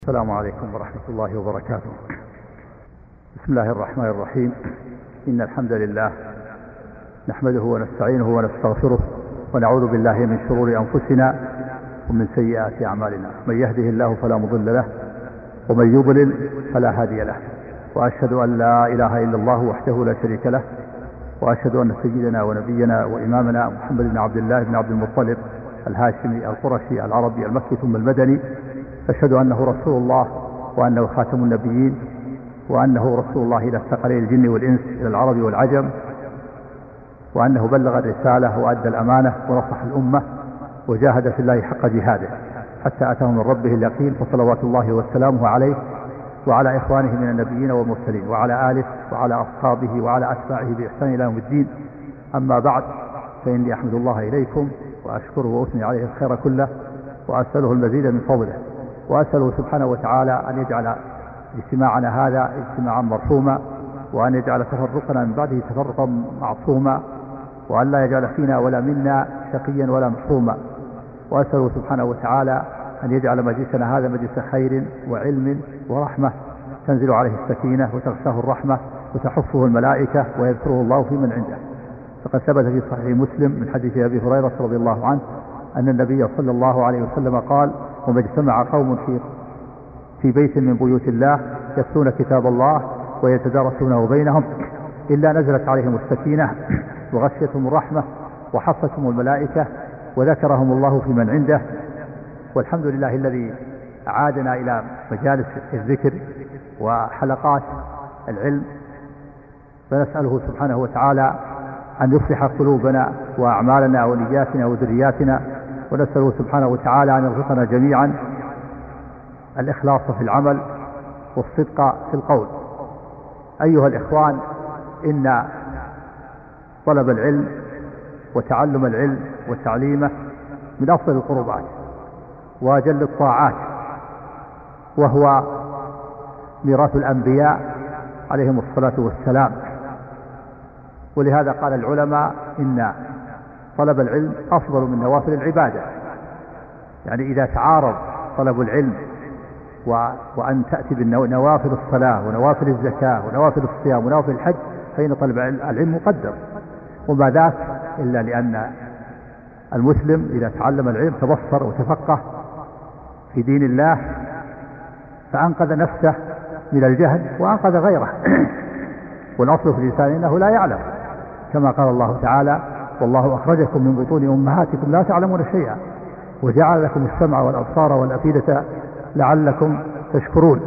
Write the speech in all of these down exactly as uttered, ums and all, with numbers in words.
السلام عليكم ورحمة الله وبركاته. بسم الله الرحمن الرحيم. إن الحمد لله نحمده ونستعينه ونستغفره ونعوذ بالله من شرور أنفسنا ومن سيئات أعمالنا. من يهده الله فلا مضل له ومن يضلل فلا هادي له، وأشهد أن لا إله إلا الله وحده لا شريك له، وأشهد أن سيدنا ونبينا وإمامنا محمد بن عبد الله بن عبد المطلب الهاشمي القرشي العربي المكي ثم المدني، أشهد أنه رسول الله وأنه خاتم النبيين وأنه رسول الله إلى الثقلين الجن والإنس إلى العرب والعجم، وأنه بلغ الرسالة وأدى الأمانة ونصح الأمة وجاهد في الله حق جهاده حتى أتاه من ربه اليقين، فصلوات الله وسلامه عليه وعلى إخوانه من النبيين والمرسلين وعلى آله وعلى أصحابه وعلى أتباعه بإحسان إلى يوم الدين. أما بعد، فإني أحمد الله إليكم وأشكره وأثني عليه الخير كله وأسأله المزيد من فضله، وأسأله سبحانه وتعالى أن يجعل اجتماعنا هذا اجتماعا مرحوما، وأن يجعل تفرقنا من بعده تفرقا معصوما، وأن لا يجعل فينا ولا منا شقيا ولا محروما. وأسأله سبحانه وتعالى أن يجعل مجلسنا هذا مجلس خير وعلم ورحمة تنزل عليه السكينة وتغشاه الرحمة وتحفه الملائكة ويذكره الله في من عنده. فقد ثبت في صحيح مسلم من حديث أبي هريرة رضي الله عنه أن النبي صلى الله عليه وسلم قال: وما اجتمع قوم في في بيت من بيوت الله يتلون كتاب الله ويتدارسونه بينهم إلا نزلت عليهم السكينة وغشيتهم الرحمة وحفتهم الملائكة وذكرهم الله في من عنده. والحمد لله الذي أعادنا إلى مجالس الذكر وحلقات العلم، فنسأله سبحانه وتعالى أن يصلح قلوبنا وأعمالنا ونياتنا وذرياتنا، ونسأله سبحانه وتعالى أن يرزقنا جميعا الإخلاص في العمل والصدق في القول. أيها الإخوان، إن طلب العلم وتعلم العلم وتعليمه من أفضل القربات وأجل الطاعات، وهو ميراث الأنبياء عليهم الصلاة والسلام. ولهذا قال العلماء إن طلب العلم أفضل من نوافل العبادة. يعني إذا تعارض طلب العلم و... وأن تأتي بنوافل الصلاة ونوافل الزكاة ونوافل الصيام ونوافل الحج، فإن طلب العلم مقدم. وما ذاك إلا لأن المسلم إذا تعلم العلم تبصر وتفقه في دين الله، فأنقذ نفسه من الجهل وأنقذ غيره. والأصل في الإنسان إنه لا يعلم، كما قال الله تعالى: والله أخرجكم من بطون أمهاتكم لا تعلمون شيئا وجعل لكم السمع والأبصار والأفئدة لعلكم تشكرون.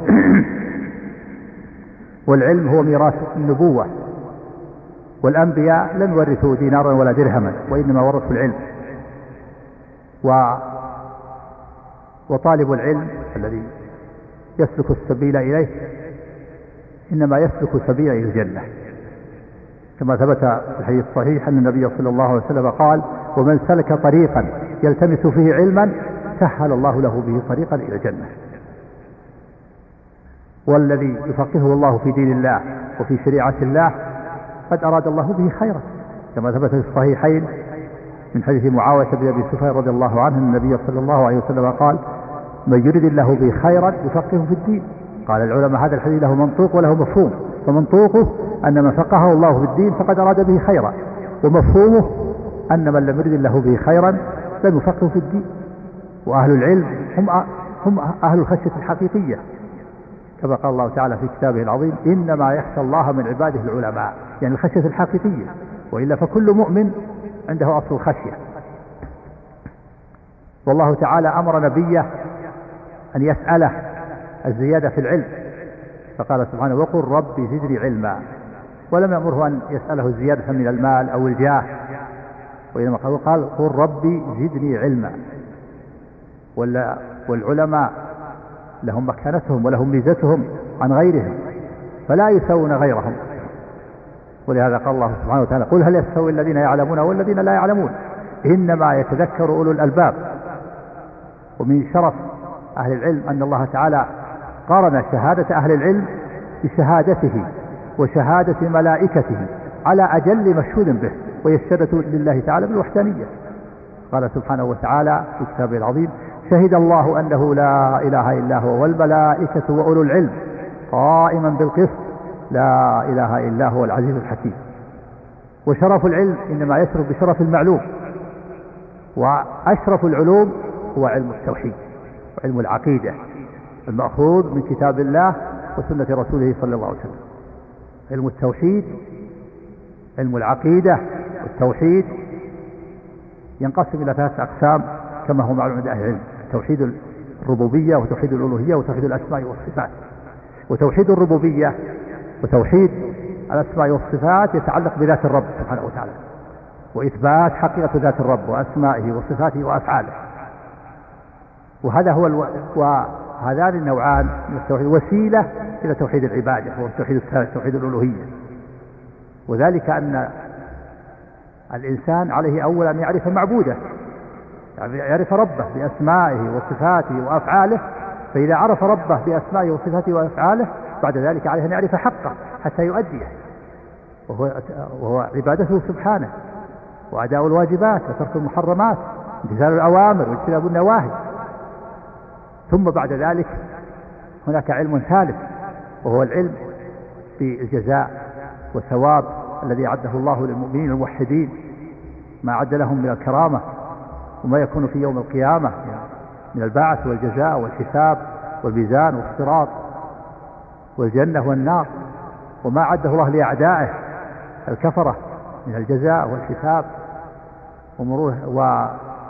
والعلم هو ميراث النبوة، والأنبياء لم يورثوا دينارا ولا درهما، وإنما ورثوا العلم. و... وطالب العلم الذي يسلك السبيل إليه إنما يسلك سبيل إلى الجنة، كما ثبت في الحديث الصحيح أن النبي صلى الله عليه وسلم قال: ومن سلك طريقا يلتمس فيه علما سهل الله له به طريقا إلى الجنة. والذي يفقهه الله في دين الله وفي شريعة الله قد أراد الله به خيرا، كما ثبت في الصحيحين من حديث معاوية بن أبي سفيان رضي الله عنه أن النبي صلى الله عليه وسلم قال: من يرد الله به خيرا يفقهه في الدين. قال العلماء: هذا الحديث له منطوق وله مفهوم، فمنطوقه أن من فقهه الله في الدين فقد أراد به خيرا، ومفهومه أن من لم يرد الله به خيرا لم يفقه في الدين. وأهل العلم هم هم أهل الخشية الحقيقية، كما قال الله تعالى في كتابه العظيم: إنما يخشى الله من عباده العلماء، يعني الخشية الحقيقية، وإلا فكل مؤمن عنده أصل الخشية. والله تعالى أمر نبيه أن يسأله الزيادة في العلم، فقال سبحانه: وقل ربي زدني علما، ولم يأمره أن يسأله الزيادة من المال أو الجاه، وإنما قال: قل ربي زدني علما. والعلماء لهم مكانتهم ولهم ميزتهم عن غيرهم، فلا يساوون غيرهم. ولهذا قال الله سبحانه وتعالى: قل هل يستوي الذين يعلمون والذين لا يعلمون إنما يتذكر أولو الألباب. ومن شرف أهل العلم أن الله تعالى قارن شهادة أهل العلم بشهادته وشهادة ملائكته على أجل مشهود به، وهي الشهادة لله تعالى بالوحدانية. قال سبحانه وتعالى في كتابه العظيم: شهد الله أنه لا إله إلا هو والملائكة وأولو العلم قائما بالقسط لا إله إلا هو العزيز الحكيم. وشرف العلم إنما يشرف بشرف المعلوم، وأشرف العلوم هو علم التوحيد وعلم العقيدة المأخوذ من كتاب الله وسنة رسوله صلى الله عليه وسلم. علم التوحيد، علم العقيدة والتوحيد ينقسم إلى ثلاث أقسام كما هو معلوم عند أهل العلم: توحيد الربوبية وتوحيد الألوهية وتوحيد الأسماء والصفات. وتوحيد الربوبية وتوحيد الأسماء والصفات يتعلق بذات الرب سبحانه وتعالى، وإثبات حقيقة ذات الرب وأسمائه وصفاته وأفعاله. وهذا هو الو... وهذان النوعان من التوحيد وسيلة إلى توحيد العبادة وهو التوحيد الثالث توحيد الألوهية. وذلك أن الإنسان عليه أولا أن يعرف معبوده، يعني يعرف ربه بأسمائه وصفاته وأفعاله. فإذا عرف ربه بأسمائه وصفاته وأفعاله بعد ذلك عليه أن يعرف حقه حتى يؤديه، وهو, وهو عبادته سبحانه وأداء الواجبات وترك المحرمات امتثال الأوامر واجتناب النواهي. ثم بعد ذلك هناك علم ثالث وهو العلم بالجزاء والثواب الذي أعده الله للمؤمنين الموحدين، ما أعد لهم من الكرامة وما يكون في يوم القيامة من البعث والجزاء والحساب والميزان والصراط والجنة والنار، وما أعده الله لأعدائه الكفرة من الجزاء والحساب ومروه و...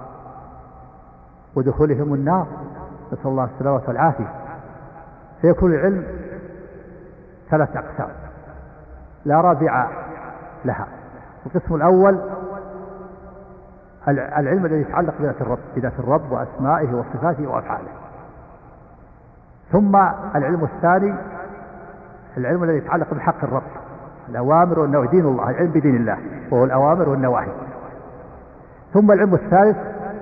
ودخولهم النار، نسأل الله السلامة والعافية. فيكون العلم ثلاث أقسام لا رابع لها. القسم الأول العلم الذي يتعلق بذات الرب بذات الرب وأسمائه وصفاته وأفعاله. ثم العلم الثاني العلم الذي يتعلق بحق الرب، الأوامر والنواهي، دين الله، العلم بدين الله وهو الأوامر والنواهي. ثم العلم الثالث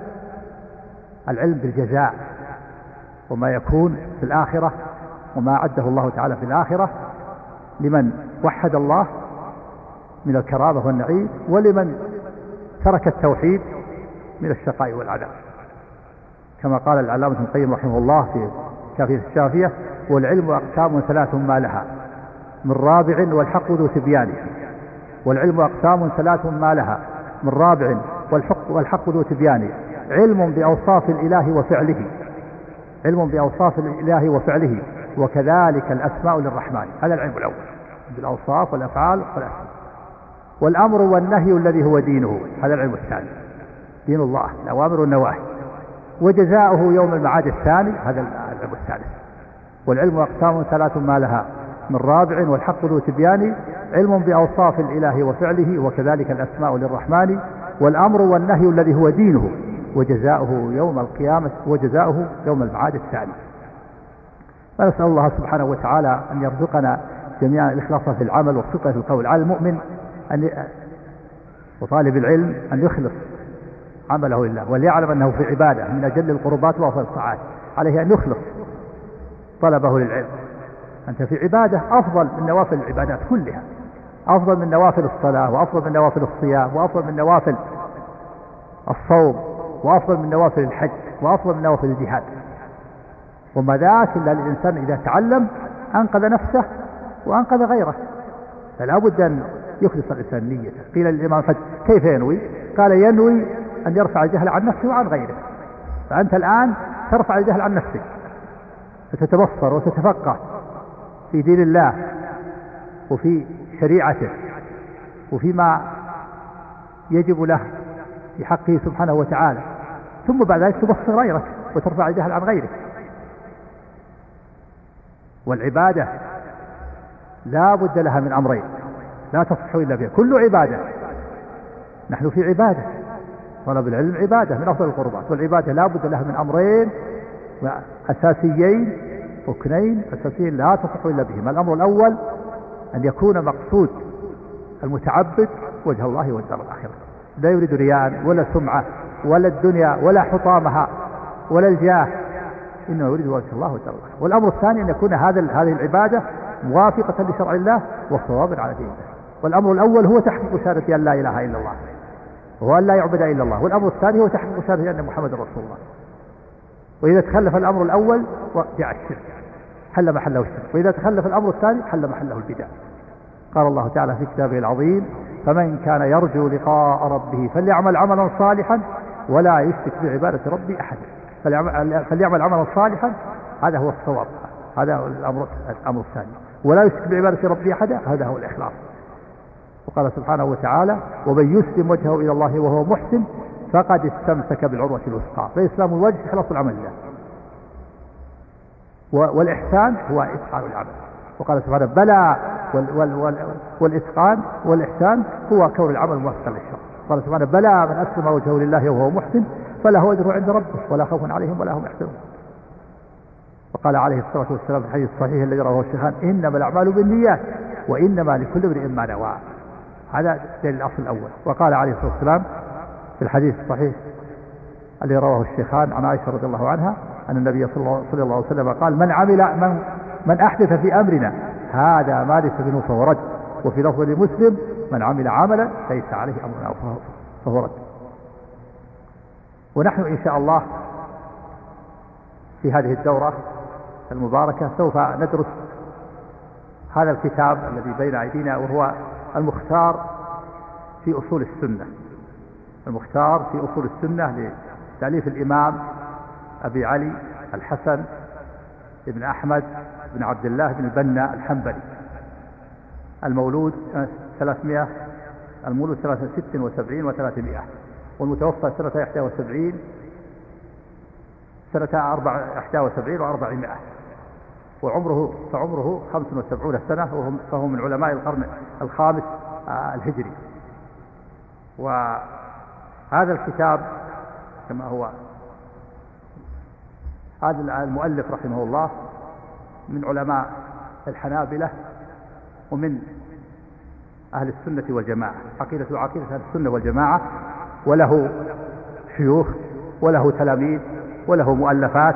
العلم بالجزاء وما يكون في الآخرة وما أعده الله تعالى في الآخرة لمن وحد الله من الكرامة والنعيم، ولمن ترك التوحيد من الشقاء والعذاب، كما قال العلامة ابن القيم رحمه الله في كافية الشافية: والعلم أقسام ثلاث ما لها من رابع والحق ذو تبيان. والعلم أقسام ثلاث ما لها من رابع والحق, والحق ذو تبيان: علم بأوصاف الإله وفعله علم بأوصاف الإله وفعله وكذلك الأسماء للرحمن. هذا العلم الأول بالأوصاف والأفعال والأسماء. والأمر والنهي الذي هو دينه، هذا العلم الثاني، دين الله الأوامر والنواهي. وجزاؤه يوم المعاد الثاني، هذا العلم الثالث. والعلم أقسام ثلاث ما لها من رابع والحق ذو تبيان: علم بأوصاف الإله وفعله وكذلك الأسماء للرحمن. والأمر والنهي الذي هو دينه وجزاؤه يوم القيامة وجزاؤه يوم المعاد الثاني. فنسأل الله سبحانه وتعالى أن يرزقنا جميعا الإخلاص في العمل والصدق في القول. على المؤمن أن وطالب العلم أن يخلص عمله لله وليعلم أنه في عبادة من أجل القربات وأفضل الطاعات. عليه أن يخلص طلبه للعلم. أنت في عبادة أفضل من نوافل العبادات كلها، أفضل من نوافل الصلاة وأفضل من نوافل الصيام وأفضل من نوافل الصوم وأفضل من نوافل الحج وأفضل من نوافل الجهاد. وما ذاك إلا الإنسان إذا تعلم أنقذ نفسه وأنقذ غيره. فلا بد أن يخلص الإنسان نيته. قيل للإمام أحمد: كيف ينوي؟ قال: ينوي أن يرفع الجهل عن نفسه وعن غيره. فأنت الآن ترفع الجهل عن نفسك فتتبصر وتتفقه في دين الله وفي شريعته وفيما يجب له في حقه سبحانه وتعالى، ثم بعد ذلك تبصر غيرك وترفع الجهل عن غيرك. والعبادة لا بد لها من أمرين لا تصح إلا بها، كل عبادة. نحن في عبادة، طلب العلم عبادة من أفضل القربات، والعبادة لا بد لها من أمرين أساسيين، ركنين أساسيين لا تصح إلا بهما. الأمر الأول أن يكون مقصود المتعبد وجه الله والدار الآخرة، لا يريد رياء ولا سمعة ولا الدنيا ولا حطامها ولا الجاه، إنه يريد وجه الله والدار الآخرة. والأمر الثاني أن يكون هذا هذه العبادة موافقة لشرع الله وصوابا على دين الله. والأمر الأول هو تحقيق شهادة أن لا إله إلا الله وهو أن لا يعبد إلا الله، والأمر الثاني هو تحقيق شهادة أن محمد رسول الله. وإذا تخلف الأمر الأول جاء الشرك حل محله الشرك، وإذا تخلف الأمر الثاني حل محله البدع. قال الله تعالى في كتابه العظيم: فمن كان يرجو لقاء ربه فليعمل عملا صالحا ولا يشرك بعبادة ربه أحدا. فليعمل عملا صالحا، هذا هو الصواب، هذا هو الأمر, الأمر الثاني. ولا يشرك بعبادة ربه أحدا، هذا هو الإخلاص. وقال سبحانه وتعالى: ومن يسلم وجهه إلى الله وهو محسن فقد استمسك بالعروة الوثقى. فإسلام الوجه إخلاص العمل لله، والإحسان هو إتقان العمل. وقال سبحانه: بلى وال وال وال والإتقان والإحسان هو كون العمل موفقا للشرع. قال سبحانه: بلى من أسلم وجهه لله وهو محسن فله أجر عند ربه ولا خوف عليهم ولا هم يحزنون. وقال عليه الصلاة والسلام في الحديث الصحيح الذي رواه الشيخان: إنما الأعمال بالنيات وإنما لكل امرئ ما نوى. هذا دليل الأصل الأول. وقال عليه الصلاة والسلام في الحديث الصحيح الذي رواه الشيخان عن عائشة رضي الله عنها أن النبي صلى الله عليه وسلم قال: من عمل من, من أحدث في أمرنا هذا ما ليس منه فهو رد. وفي لفظ لمسلم: من عمل عملا ليس عليه أمرنا فهو رد. ونحن إن شاء الله في هذه الدورة المباركة سوف ندرس هذا الكتاب الذي بين أيدينا، وهو المختار في أصول السنة، المختار في أصول السنة لتأليف الإمام أبي علي الحسن بن أحمد بن عبد الله بن البنا الحنبلي، المولود ثلاثمائة المولود ثلاثة ست وسبعين وثلاثمائة، والمتوفى سنة إحدى وسبعين سنة أربع إحدى وسبعين وأربعمائة، وعمره فعمره خمس وسبعون سنة، فهو من علماء القرن الخامس الهجري. وهذا الكتاب كما هو هذا المؤلف رحمه الله من علماء الحنابلة ومن أهل السنة والجماعة، عقيدة عقيدة أهل السنة والجماعة، وله شيوخ وله تلاميذ وله مؤلفات.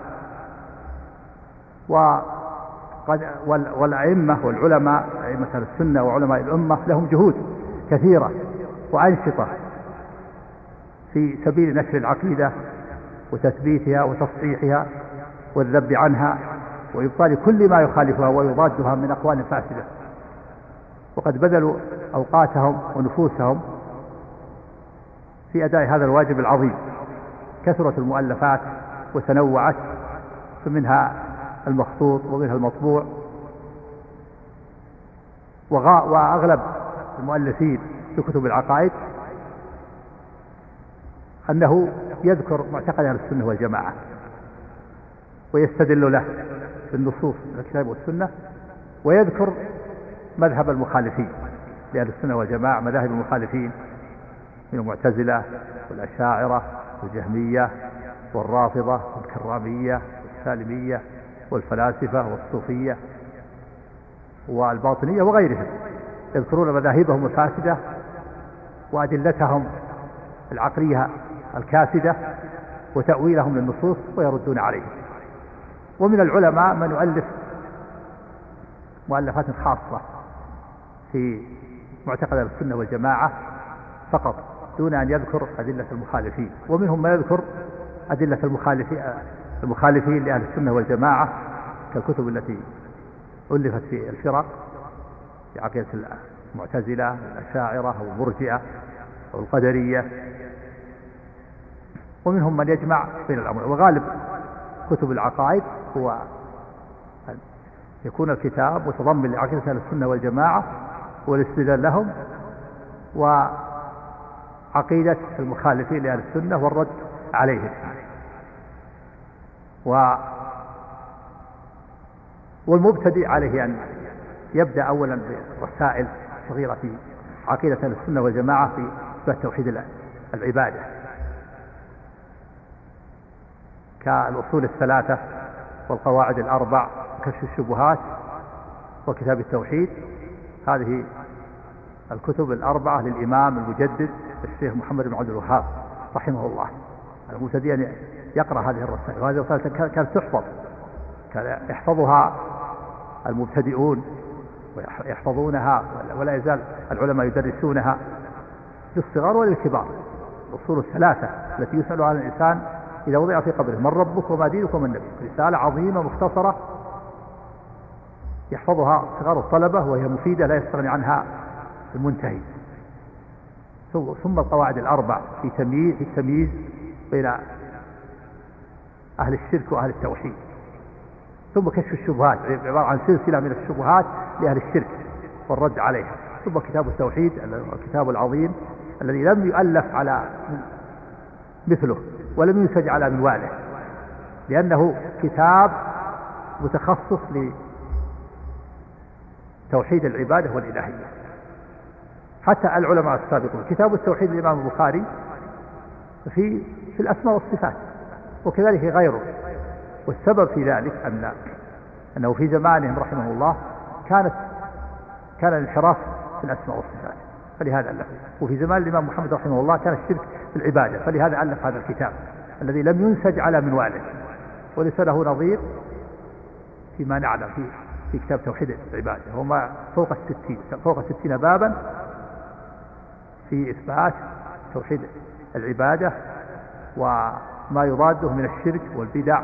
وقد والأئمة والعلماء أئمة أهل السنة وعلماء الأمة لهم جهود كثيرة وأنشطة في سبيل نشر العقيدة وتثبيتها وتصحيحها والذب عنها وإبطال كل ما يخالفها ويضادها من أقوال فاسدة. وقد بذلوا أوقاتهم ونفوسهم في أداء هذا الواجب العظيم. كثرت المؤلفات وتنوعت، فمنها المخطوط ومنها المطبوع. وأغلب المؤلفين في كتب العقائد أنه يذكر معتقد أهل السنة والجماعة ويستدل له بالنصوص من الكتاب والسنة، ويذكر مذهب المخالفين لأهل السنة والجماعة، مذاهب المخالفين من المعتزلة والأشاعرة والجهمية والرافضة والكرامية والسالمية والفلاسفة والصوفية والباطنية وغيرهم، يذكرون مذاهبهم الفاسدة وأدلتهم العقلية الكاسدة وتأويلهم للنصوص ويردون عليهم. ومن العلماء من يؤلف مؤلفات خاصة في معتقد السنة والجماعة فقط دون أن يذكر أدلة المخالفين، ومنهم من يذكر أدلة المخالفين المخالفين لأهل السنة والجماعة كالكتب التي ألفت في الفرق في عقيدة المعتزلة والأشاعرة والمرجئة والقدرية. ومنهم من يجمع بين الأمر. وغالب كتب العقائد هو يكون الكتاب متضمن لعقيدة أهل السنة والجماعة والاستدلال لهم وعقيدة المخالفين لأهل السنة والرد عليهم. و والمبتدئ عليه أن يبدأ أولا برسائل صغيرة في عقيدة أهل السنة والجماعة في إثبات توحيد العبادة كالأصول الثلاثة والقواعد الأربع وكشف الشبهات وكتاب التوحيد. هذه الكتب الأربعة للإمام المجدد الشيخ محمد بن عبد الوهاب رحمه الله. المبتدئ أن يقرأ هذه الرسائل، وهذه الرسائل كانت تحفظ، كان يحفظها المبتدئون ويحفظونها، ولا يزال العلماء يدرسونها للصغار وللكبار. الأصول الثلاثة التي يسأل عن الإنسان إذا وضع في قبره من ربك وما دينك ومن نبيك. رسالة عظيمة مختصرة يحفظها صغار الطلبة وهي مفيدة لا يستغني عنها المنتهي. ثم القواعد الأربع في تمييز في التمييز بين أهل الشرك وأهل التوحيد. ثم كشف الشبهات عبارة عن سلسلة من الشبهات لأهل الشرك والرد عليها. ثم كتاب التوحيد الكتاب العظيم الذي لم يؤلف على مثله ولم ينسج على منواله، لأنه كتاب متخصص لتوحيد العبادة والإلهية. حتى العلماء السابقون كتاب التوحيد الإمام البخاري في في الأسماء والصفات، وكذلك غيره. والسبب في ذلك أن أنه في زمانهم رحمه الله كانت كان الانحراف في الأسماء والصفات فلهذا ألف، وفي زمان الإمام محمد رحمه الله كان الشرك في العبادة فلهذا ألف هذا الكتاب الذي لم ينسج على منواله، وليس له نظير فيما نعلم في في كتاب توحيد العبادة. هما فوق الستين فوق الستين بابا في إثبات توحيد العبادة وما يضاده من الشرك والبدع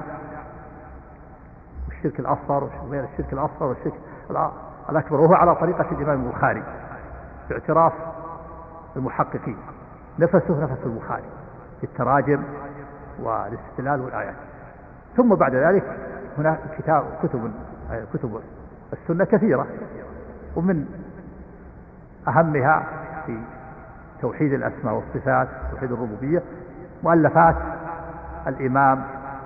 والشرك الأصغر وغير الشرك الأصغر والشرك الأكبر، وهو على طريقة الإمام البخاري باعتراف المحققين. نفسه نفس البخاري في التراجم والاستدلال والآيات. ثم بعد ذلك هناك كتاب كتب كتب السنة كثيرة، ومن أهمها في توحيد الأسماء والصفات توحيد الربوبية مؤلفات الإمام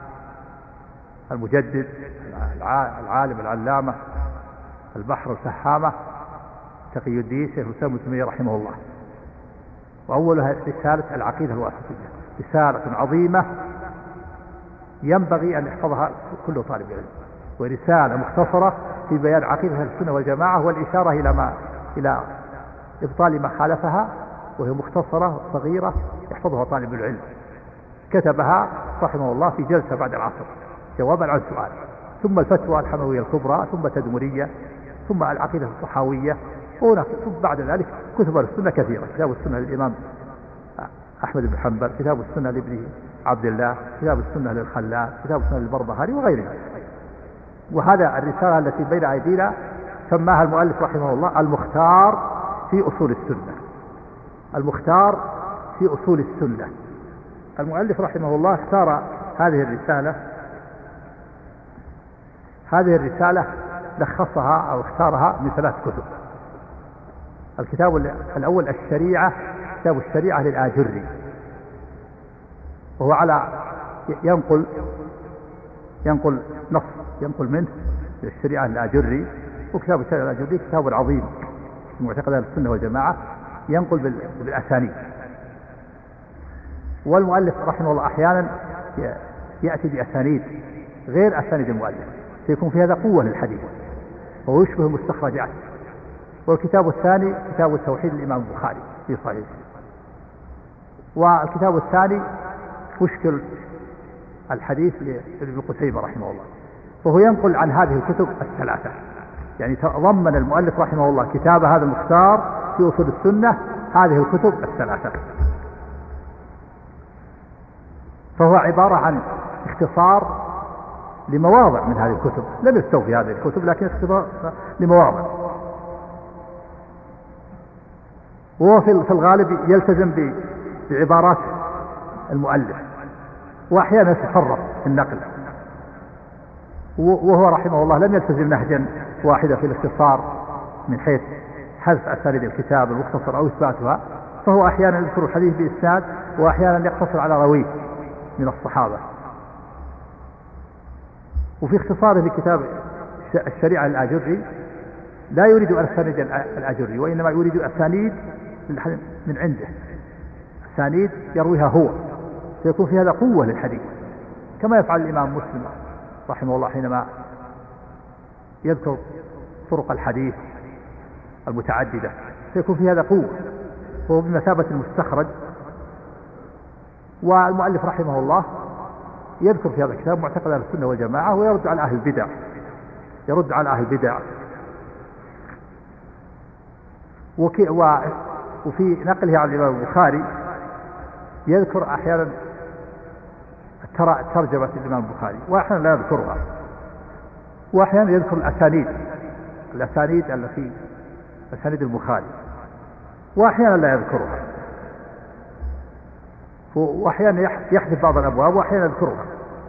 المجدد العالم العلامة البحر الفهامة تقي الدين شيخ الإسلام ابن تيمية رحمه الله. وأولها رسالة العقيدة الواسطية، رسالة عظيمة ينبغي أن يحفظها كل طالب علم، ورسالة مختصرة في بيان عقيدة أهل السنة والجماعة والإشارة إلى ما إلى إبطال ما خالفها، وهي مختصرة صغيرة يحفظها طالب العلم. كتبها رحمه الله في جلسة بعد العصر جوابا عن سؤال. ثم الفتوى الحموية الكبرى، ثم تدمرية، ثم العقيدة الصحاوية، ثم بعد ذلك كتب السنة كثيرة. كتاب السنة للإمام أحمد بن حنبل، كتاب السنة لابن عبد الله، كتاب السنة للخلال، كتاب السنة للبربهاري وغيرها. وهذا الرسالة التي بين أيدينا سماها المؤلف رحمه الله المختار في أصول السنة. المختار في أصول السنة. المؤلف رحمه الله اختار هذه الرسالة هذه الرسالة لخصها أو اختارها من ثلاث كتب. الكتاب الأول الشريعة، كتاب الشريعة للآجري، وهو على ينقل ينقل نص ينقل منه الشريعة للآجري. وكتاب الشريعة للآجري كتاب عظيم معتقد أهل السنة والجماعة ينقل بالأسانيد. والمؤلف رحمه الله أحيانا يأتي بأسانيد غير أسانيد المؤلف سيكون في هذا قوة للحديث وهو يشبه المستخرجات. والكتاب الثاني كتاب التوحيد للإمام البخاري في صحيح. والكتاب الثاني مشكل الحديث لابن قتيبة رحمه الله، وهو ينقل عن هذه الكتب الثلاثة. يعني تضمن المؤلف رحمه الله كتاب هذا المختار في أصول السنة هذه الكتب الثلاثة. فهو عبارة عن اختصار لمواضع من هذه الكتب، لم يستوفي هذه الكتب لكن اختصار لمواضع. وهو في الغالب يلتزم بعبارات المؤلف، وأحيانا يتفرق في النقل، وهو رحمه الله لم يلتزم نهجا واحدا في الاختصار من حيث حذف أساليب الكتاب المختصر أو إثباتها. فهو أحيانا يذكر الحديث بإسناد، وأحيانا يقتصر على راويه من الصحابة. وفي اختصاره لكتاب الشريعة للآجري لا يريد أسانيد الآجري، وإنما يريد أسانيد من عنده، أسانيد يرويها هو، سيكون في هذا قوة للحديث، كما يفعل الإمام مسلم رحمه الله حينما يذكر طرق الحديث المتعددة، سيكون في هذا قوة، وهو بمثابة المستخرج. والمؤلف رحمه الله يذكر في هذا الكتاب معتقد أهل السنة والجماعة، ويرد على أهل البدع يرد على أهل البدع وفي نقله عن الإمام البخاري يذكر أحيانا ترى ترجمة الإمام البخاري، وأحيانا لا يذكرها، وأحيانا يذكر الأسانيد الأسانيد التي أسانيد البخاري، وأحيانا لا يذكرها، وأحيانا يحذف بعض الأبواب وأحيانا يذكرها.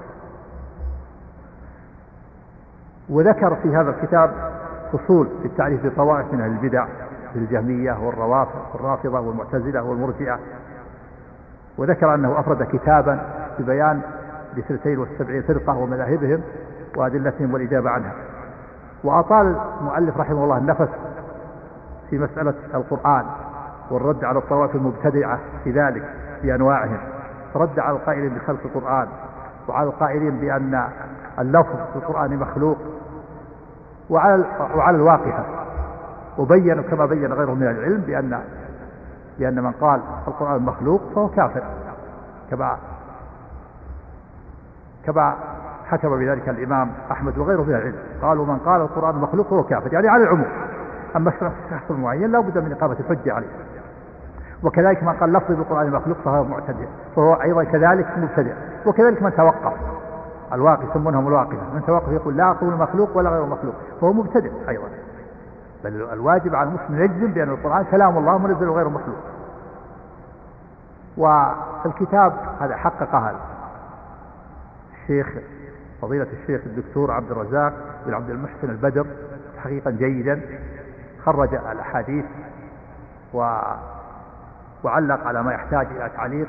وذكر في هذا الكتاب فصول في التعريف بطوائف من البدع في الجهمية والرافضة والمعتزلة والمرجئة، وذكر أنه أفرد كتابا ببيان الاثنتين والسبعين فرقة ومذاهبهم وأدلتهم والإجابة عنها. وأطال المؤلف رحمه الله النفس في مسألة القرآن والرد على الطوائف المبتدعة في ذلك بأنواعهم، رد على القائلين بخلق القرآن وعلى القائلين بأن اللفظ في القرآن مخلوق، وعلى وعلى الواقفة، وبين كما بين غيره من العلم بأن بأن من قال القرآن مخلوق فهو كافر، كما كما حكم بذلك الإمام أحمد وغيره من العلم، قالوا من قال القرآن مخلوق فهو كافر، يعني على العموم. أما الشخص المعين لا بد من إقامة الحجة عليه. وكذلك من قال لفظ بالقرآن مخلوق فهو معتدل، فهو أيضا كذلك مبتدع. وكذلك من توقف، الواقف يسمونهم الواقفة، من توقف يقول لا أقول مخلوق ولا غير مخلوق فهو مبتدع أيضا. بل الواجب على المسلم يجزم بأن القرآن كلام الله منزل غير مخلوق. والكتاب هذا حققها الشيخ فضيلة الشيخ الدكتور عبد الرزاق بن عبد المحسن البدر حقيقا جيدا، خرج الأحاديث و... وعلق على ما يحتاج إلى تعليق،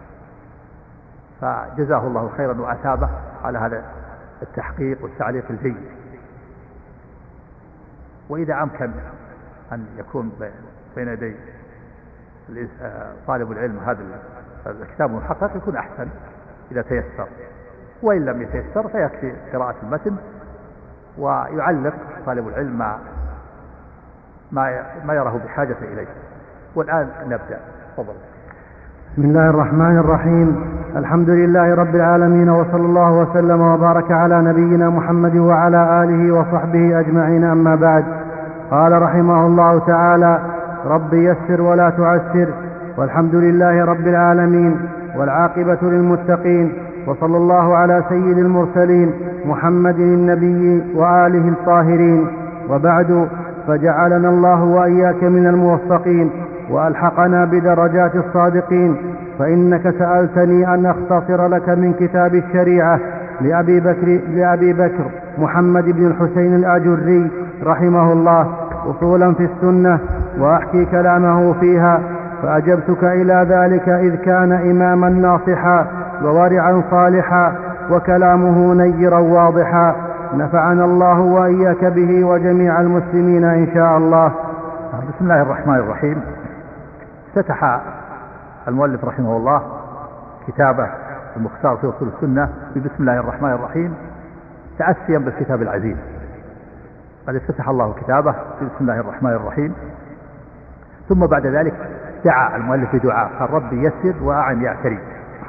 فجزاه الله خيرا وأثابه على هذا التحقيق والتعليق الجيد. وإذا أمكن أن يكون بين يدي طالب العلم هذا الكتاب المحقق يكون أحسن إذا تيسر، وإن لم يتيسر فيكفي قراءة المتن ويعلق طالب العلم ما ما ما يراه بحاجة إليه. والآن نبدأ. تفضل. بسم الله الرحمن الرحيم. الحمد لله رب العالمين، وصلى الله وسلم وبارك على نبينا محمد وعلى آله وصحبه أجمعين، أما بعد. قال رحمه الله تعالى: رب يسر ولا تعسر، والحمد لله رب العالمين، والعاقبة للمتقين، وصلى الله على سيد المرسلين محمد النبي وآله الطاهرين. وبعد، فجعلنا الله وإياك من الموفقين وألحقنا بدرجات الصادقين. فإنك سألتني أن أختصر لك من كتاب الشريعة لأبي بكر, لأبي بكر محمد بن الحسين الآجري رحمه الله أصولا في السنة، وأحكي كلامه فيها، فأجبتك إلى ذلك إذ كان إماما ناصحا وورعا صالحا وكلامه نيرا واضحا، نفعنا الله وإياك به وجميع المسلمين إن شاء الله. بسم الله الرحمن الرحيم. افتتح المؤلف رحمه الله كتابه المختار في أصول السنة بسم الله الرحمن الرحيم، تأسيا بالكتاب العزيز. قد افتتح الله كتابه بسم الله الرحمن الرحيم، ثم بعد ذلك دعا المؤلف بدعاء، قال: ربي يسر وأعن يا كريم.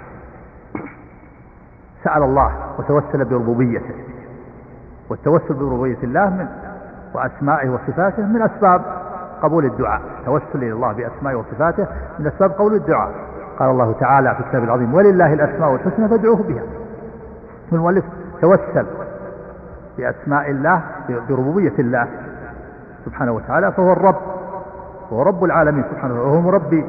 سأل الله وتوسل بربوبيته، والتوسل بربوبية الله من وأسمائه وصفاته من أسباب قبول الدعاء. توسل إلى الله بأسمائه وصفاته من أسباب قبول الدعاء. قال الله تعالى في الكتاب العظيم: ولله الأسماء الحسنى فادعوه بها. المؤلف توسل بأسماء الله بربوبية الله سبحانه وتعالى، فهو الرب، وهو رب العالمين سبحانه وتعالى، وهو مربي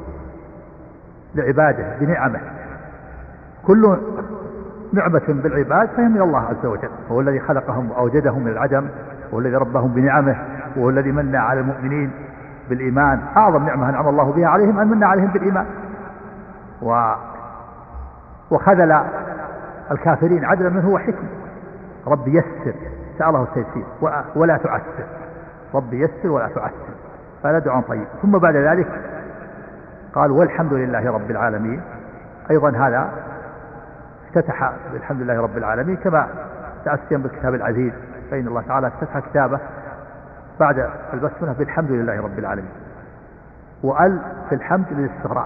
لعباده بنعمه. كل نعمة بالعباد فهي من الله عز وجل، وهو الذي خلقهم وأوجدهم من العدم، وهو الذي ربهم بنعمه، وهو الذي من على المؤمنين بالإيمان. أعظم نعمة أنعم الله بها عليهم أن من عليهم بالإيمان، و... وخذل الكافرين عدلا منه وحكمه. رب يسر، سأله التيسير ولا تعسر. رب يسر ولا تعسر، فلا دعاء طيب. ثم بعد ذلك قال: والحمد لله رب العالمين. أيضا هذا افتتح بالحمد لله رب العالمين كما تأسيا بالكتاب العزيز، فإن الله تعالى افتتح كتابه بعد البسملة بالحمد لله رب العالمين، وأل في الحمد للاستغراق.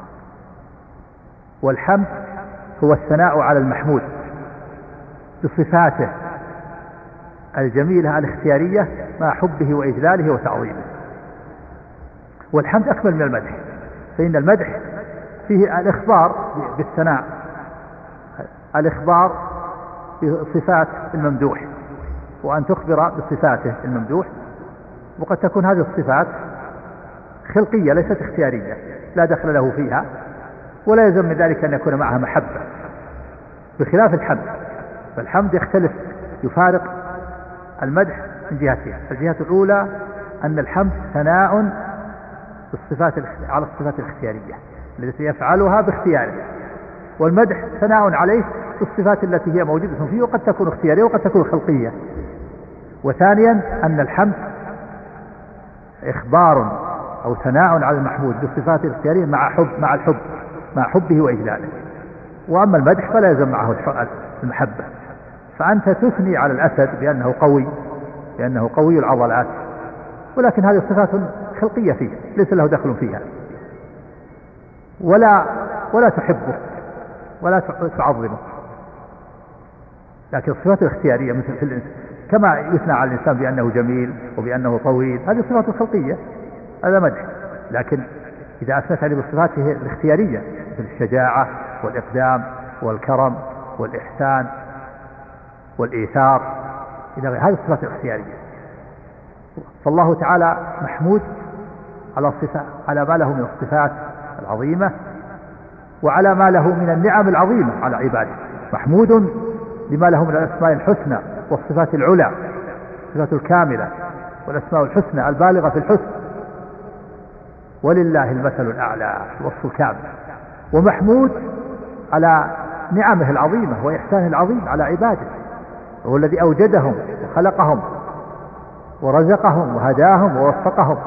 والحمد هو الثناء على المحمود بصفاته الجميلة الاختيارية مع حبه وإجلاله وتعظيمه. والحمد أكمل من المدح، فإن المدح فيه الإخبار بالثناء الإخبار بصفات الممدوح، وأن تخبر بصفاته الممدوح. وقد تكون هذه الصفات خلقية ليست اختيارية، لا دخل له فيها، ولا يلزم من ذلك أن يكون معها محبة، بخلاف الحمد. فالحمد يختلف، يفارق المدح من جهتين. الجهة الأولى أن الحمد ثناء بالصفات على الصفات الاختيارية التي يفعلها باختياره، والمدح ثناء عليه بالصفات التي هي موجودة فيه، وقد تكون اختيارية وقد تكون خلقية. وثانيا أن الحمد إخبار أو ثناء على المحمود بالصفات الاختيارية مع حب مع الحب مع حبه وإجلاله. وأما المدح فلا يلزم معه المحبة. فأنت تثني على الأسد بأنه قوي، بأنه قوي العضلات، ولكن هذه صفات خلقية فيه ليس له دخل فيها، ولا ولا تحبه ولا تعظمه. لكن الصفات الاختيارية مثل في الإنسان، كما يثنى على الإنسان بأنه جميل وبأنه طويل، هذه صفات خلقية، هذا مدح. لكن إذا أثنت عليه بصفاته الاختيارية مثل الشجاعة والإقدام والكرم والإحسان والإيثار إلى غير هذه الصفات الاختيارية. فالله تعالى محمود على الصفة على ما له من الصفات العظيمة وعلى ما له من النعم العظيمة على عباده، محمود لما له من الأسماء الحسنى والصفات العلى، الصفات الكاملة والأسماء الحسنى البالغة في الحسن، ولله المثل الأعلى الوصف الكامل. ومحمود على نعمه العظيمة وإحسانه العظيم على عباده، وهو الذي أوجدهم وخلقهم ورزقهم وهداهم ووفقهم،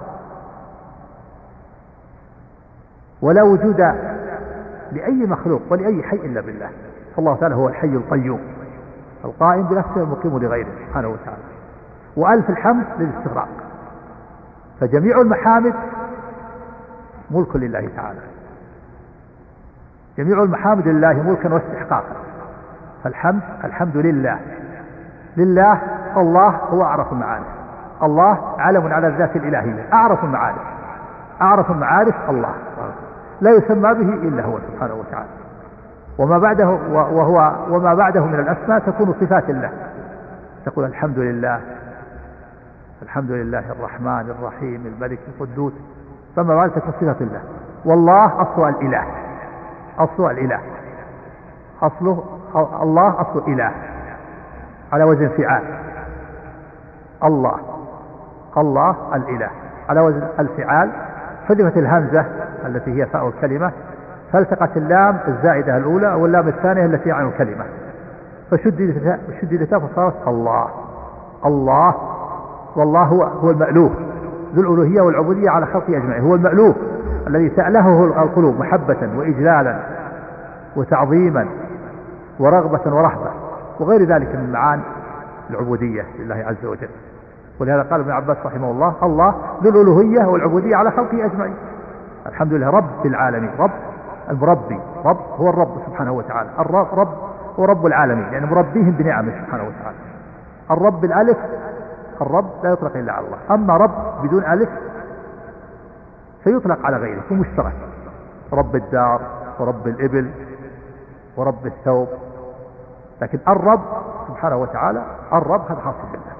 ولا وجود لأي مخلوق ولأي حي إلا بالله. فالله تعالى هو الحي القيوم القائم بنفسه المقيم لغيره سبحانه وتعالى. وألف الحمد للاستغراق، فجميع المحامد ملك لله تعالى، جميع المحامد لله ملكا واستحقاقا. فالحمد الحمد لله، لله الله هو أعرف المعارف، الله علم على الذات الإلهية أعرف المعارف، أعرف المعارف الله لا يسمى به إلا هو سبحانه وتعالى. وما بعده وهو وما بعده من الأسماء تكون صفات الله، تقول الحمد لله، الحمد لله الرحمن الرحيم الملك القدوس، فما بعد تكون صفة الله. والله أصل الإله، أصل الإله أصله الله أصل إله على وزن فعال، الله الله الإله على وزن الفعال. حذفت الهمزة التي هي فاء الكلمة، فالتقت اللام الزائدة الأولى واللام الثانية التي عن الكلمة، فشددتها فصارت الله الله. والله هو هو المألوه ذو الألوهية والعبودية على خلقه أجمعين، هو المألوه الذي تألهه القلوب محبة وإجلالا وتعظيما ورغبة ورهبة وغير ذلك من معاني العبودية لله عز وجل. ولهذا قال ابن عباس رحمه الله الله ذو الألوهية والعبودية على خلقه أجمعين. الحمد لله رب العالمين، رب المربي، رب هو الرب سبحانه وتعالى، الرب رب هو رب العالمين يعني مربيهم بنعمه سبحانه وتعالى. الرب الألف، الرب لا يطلق إلا على الله، أما رب بدون ألف فيطلق على غيره ومشترك، رب الدار ورب الإبل ورب الثوب. لكن الرب سبحانه وتعالى الرب هذا خاص بالله.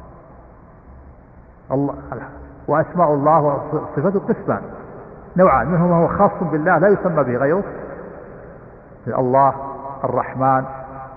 الله وأسماء الله وصفاته قسمان نوعان، منهم هو خاص بالله لا يسمى به غيره، الله الرحمن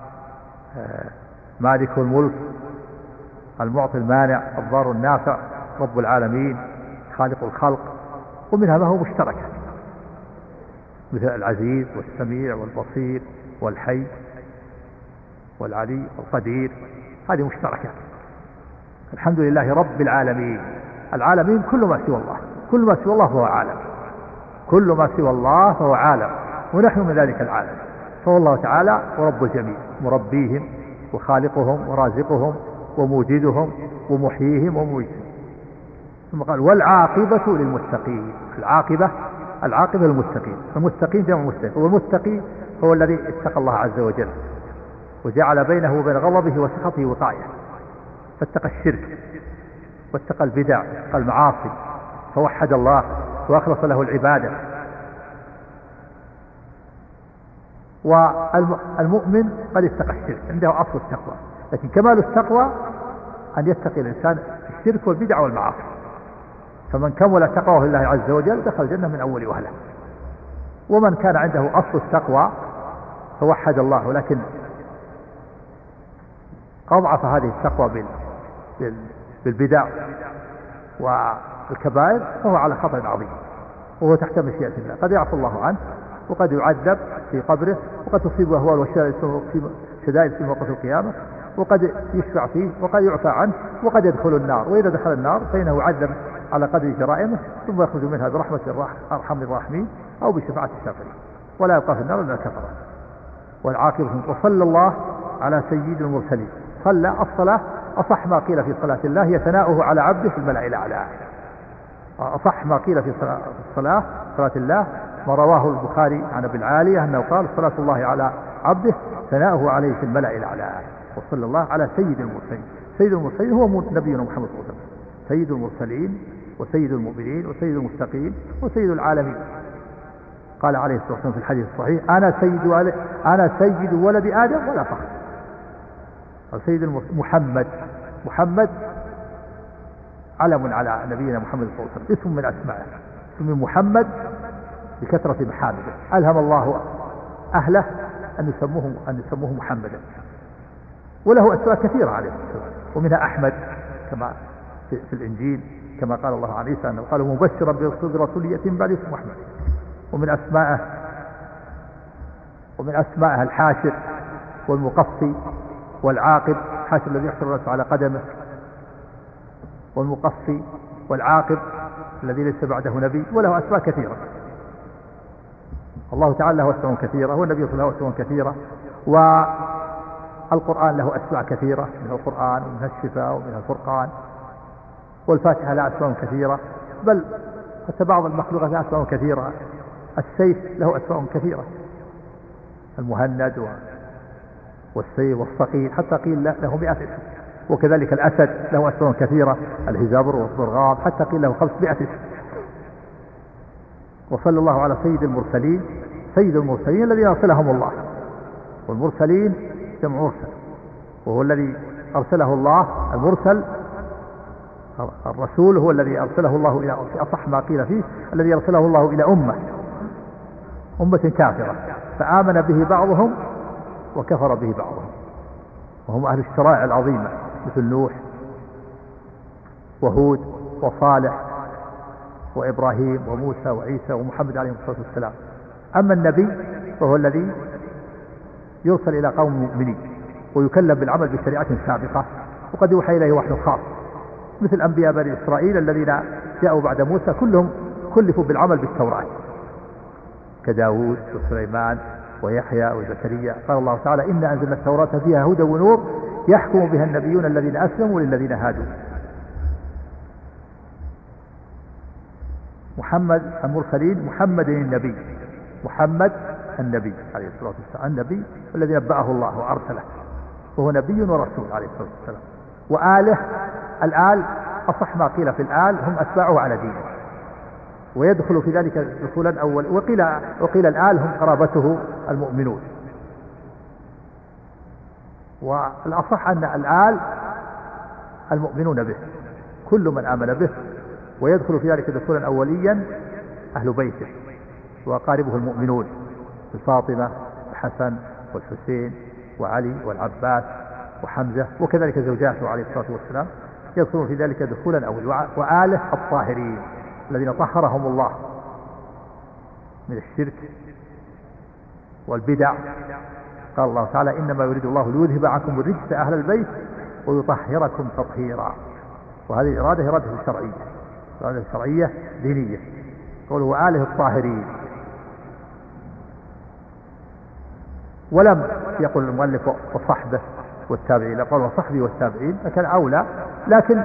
مالك الملك المعطي المانع الضار النافع رب العالمين خالق الخلق. ومنها ما هو مشترك مثل العزيز والسميع والبصير والحي والعلي والقدير، هذه مشتركة. الحمد لله رب العالمين، العالمين كل ما سوى الله، كل ما سوى الله فهو عالم، كل ما سوى الله فهو عالم، ونحن من ذلك العالم. فهو الله تعالى ورب الجميع، مربيهم وخالقهم ورازقهم وموجدهم ومحييهم ومميتهم. ثم قال والعاقبة للمتقين، العاقبة العاقبة للمتقين، المتقين جمع متقين، والمتقي هو الذي اتقى الله عز وجل وجعل بينه وبين غضبه وسخطه وقاية، فاتقى الشرك واتقى البدع واتقى المعاصي فوحد الله وأخلص له العبادة. والمؤمن قد اتقى الشرك، عنده أصل التقوى، لكن كمال التقوى أن يتقي الإنسان الشرك والبدع والمعاصي. فمن كمل تقواه لله عز وجل دخل الجنة من أول وهلة. ومن كان عنده أصل التقوى فوحد الله لكن أضعف هذه التقوى بالبدع والكبائر فهو على خطأ عظيم، وهو تحت مشيئة الله، قد يعفو الله عنه وقد يعذب في قبره، وقد تصيبه أهوال وشدائد في موقف القيامة، وقد يشفع فيه، وقد يعفى عنه، وقد يدخل النار. وإذا دخل النار فإنه يعذب على قدر جرائمه ثم يخرج منها برحمة أرحم الراحمين أو بشفاعة الشافعين، ولا يبقى في النار إلا الكفرة. والعاقبة. وصلى الله على سيد المرسلين. صلى الصلاة أصح ما قيل في صلاة الله هي ثناؤه على عبده في الملأ الأعلى. أصح ما قيل في الصلاة صلاة الله ما رواه البخاري عن أبي العالية أنه قال صلاة الله على عبده ثناؤه عليه في الملأ الأعلى. وصلى الله على سيد المرسلين. سيد المرسلين هو نبينا محمد صلى الله عليه وسلم، سيد المرسلين وسيد المؤمنين وسيد المتقين وسيد العالمين. قال عليه الصلاة والسلام في الحديث الصحيح أنا سيد أنا سيد ولد آدم ولا فخر. سيد محمد محمد علم على نبينا محمد صلى الله عليه وسلم، اسم من أسمائه، اسم محمد بكثرة محامده. ألهم الله أهله أن يسموه أن يسموه محمدا، وله أسماء كثيرة عليه الصلاة، ومنها أحمد كما في, في الإنجيل كما قال الله عن عيسى أنه قال مبشرا برسول يأتي من بعد اسمه أحمد. ومن أسمائه ومن أسمائه الحاشر والمقصي والعاقب، حاشر الذي يحشر الناس على قدمه، والمقصي والعاقب الذي ليس بعده نبي، وله أسماء كثيرة. الله تعالى له أسماء كثيرة، والنبي صلى الله عليه وسلم له أسماء كثيرة، والقرآن له أسماء كثيرة، من القرآن ومن الشفاء ومن الفرقان، والفاتحة لها أسماء كثيرة، بل حتى بعض المخلوقات لها أسماء كثيرة. السيف له أسماء كثيرة، المهند والسيف والصقيل، حتى قيل له مئة اسم. وكذلك الأسد له أسماء كثيرة، الهزابر والضرغام، حتى قيل له خمسمائة اسم. وصلى الله على سيد المرسلين. سيد المرسلين الذين أرسلهم الله، والمرسلين جمع مرسل، وهو الذي أرسله الله. المرسل الرسول هو الذي أرسله الله إلى، في أصح ما قيل فيه الذي أرسله الله إلى أمة أمة كافرة فآمن به بعضهم وكفر به بعضهم، وهم أهل الشرائع العظيمة مثل نوح وهود وصالح وإبراهيم وموسى وعيسى ومحمد عليه الصلاة والسلام. أما النبي فهو الذي يرسل إلى قوم مؤمنين ويكلم بالعمل بشريعة سابقة، وقد يوحى إليه وحي خاص، مثل أنبياء بني إسرائيل الذين جاءوا بعد موسى كلهم كلفوا بالعمل بالتوراة، كداود وسليمان ويحيى وزكريا. قال الله تعالى إنا أنزلنا التوراة فيها هدى ونور يحكم بها النبيون الذين أسلموا للذين هادوا. محمد المرسلين محمد النبي، محمد النبي عليه الصلاة والسلام، النبي الذي نبأه الله وأرسله، وهو نبي ورسول عليه الصلاة والسلام. وآله، الآل أصح ما قيل في الآل هم أتباعه على دينه، ويدخل في ذلك دخولا أول. وقيل, وقيل الآل هم قرابته المؤمنون. والأصح أن الآل المؤمنون به، كل من آمن به، ويدخل في ذلك دخولا أوليا أهل بيته وأقاربه المؤمنون، فاطمة الحسن والحسين وعلي والعباس وحمزة، وكذلك زوجاته عليه الصلاة والسلام يدخلون في ذلك دخولا أول. وآله الطاهرين الذين طهرهم الله من الشرك والبدع. قال الله تعالى إنما يريد الله ليذهب عنكم الرجس أهل البيت ويطهركم تطهيرا. وهذه الإرادة إرادة شرعية، إرادة شرعية دينية. قوله وآله الطاهرين، ولم يقل المؤلف وصحبه والتابعين، قال وصحبه والتابعين فكان أولى، لكن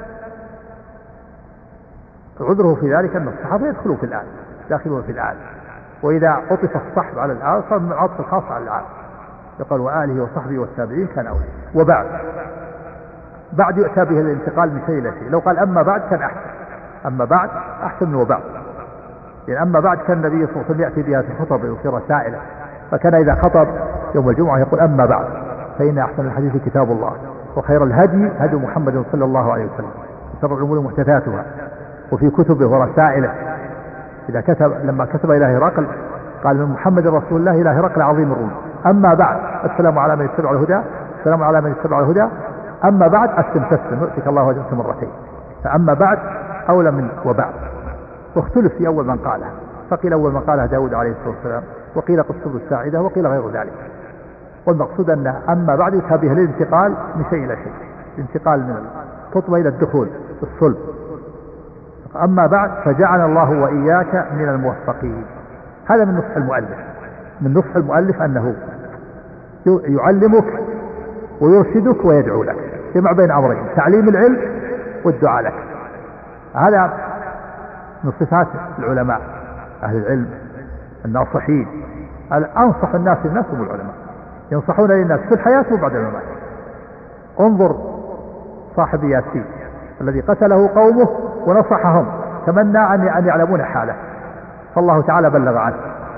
عذره في ذلك أن الصحابة يدخلوا في الآل، داخلون في الآل، وإذا عطف الصحب على الآل صار من عطف الخاص على الآل، يقال وآله وصحبه والتابعين كان أولى. وبعد، بعد يؤتى به الانتقال من شيء إلى شيء. لو قال أما بعد كان أحسن، أما بعد أحسن من وبعد، يعني أما بعد كان النبي صلى الله عليه وسلم يأتي بها في خطبه وفي رسائله فكان إذا خطب يوم الجمعة يقول أما بعد فإن أحسن الحديث كتاب الله وخير الهدي هدي محمد صلى الله عليه وسلم وشر الأمور محدثاتها. وفي كتبه ورسائله إذا كتب لما كتب إلى هرقل قال من محمد رسول الله إلى هرقل عظيم الروم أما بعد السلام على من يتبع الهدى السلام على من يتبع الهدى أما بعد أسلم تسلم يؤتك الله أجرك مرتين. فأما بعد أولى من وبعد. واختلف في أول من قالها فقيل أول من قالها داود عليه الصلاة والسلام وقيل قصة الساعدة وقيل غير ذلك. والمقصود أن أما بعد يتابه الانتقال من شيء إلى شيء الانتقال من الخطبة إلى الدخول في الصلب. أما بعد فجعل الله وإياك من الموفقين. هذا من نصح المؤلف من نصح المؤلف أنه يعلمك ويرشدك ويدعو لك جمع بين أمرين تعليم العلم والدعاء لك. هذا من صفات العلماء أهل العلم الناصحين. أنصح الناس الناس هم العلماء ينصحون للناس في الحياة وبعد الممات. انظر صاحب ياسين الذي قتله قومه ونصحهم تمنى أن يعلمون حاله فالله تعالى بلغ عنه.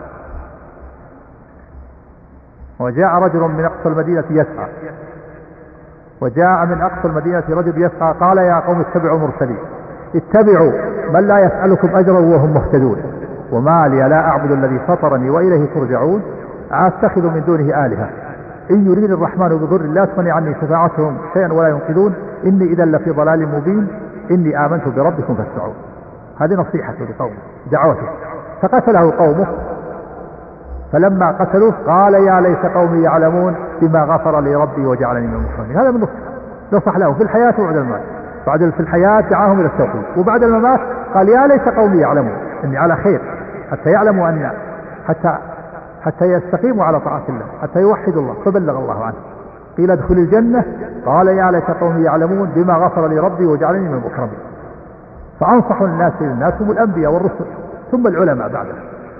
وجاء رجل من أقصى المدينة يسعى وجاء من أقصى المدينة رجل يسعى قال يا قوم اتبعوا المرسلين اتبعوا من لا يسألكم أجرا وهم مهتدون وما لي لا أعبد الذي فطرني وإليه ترجعون أتخذ من دونه آلهة إن يريد الرحمن بضر لا تغني عني شفاعتهم شيئا ولا ينقذون إني إذا لفي ضلال مبين إني آمنت بربكم فاسمعون. هذه نصيحته لقومه دعوته. فقتله قومه فلما قتلوه قال يا ليت قومي يعلمون بما غفر لي ربي وجعلني من المكرمين. هذا من نصح نصح له في الحياة وبعد الممات. بعد في الحياة دعاهم إلى التوحيد وبعد الممات قال يا ليت قومي يعلمون إني على خير حتى يعلموا أن حتى حتى يستقيموا على طاعة الله حتى يوحدوا الله فبلغ الله عنه. قيل ادخل الجنة قال يا ليت قومي يعلمون بما غفر لي ربي وجعلني من المكرمين. فأنصح الناس الناس هم الأنبياء والرسل ثم العلماء بعدهم.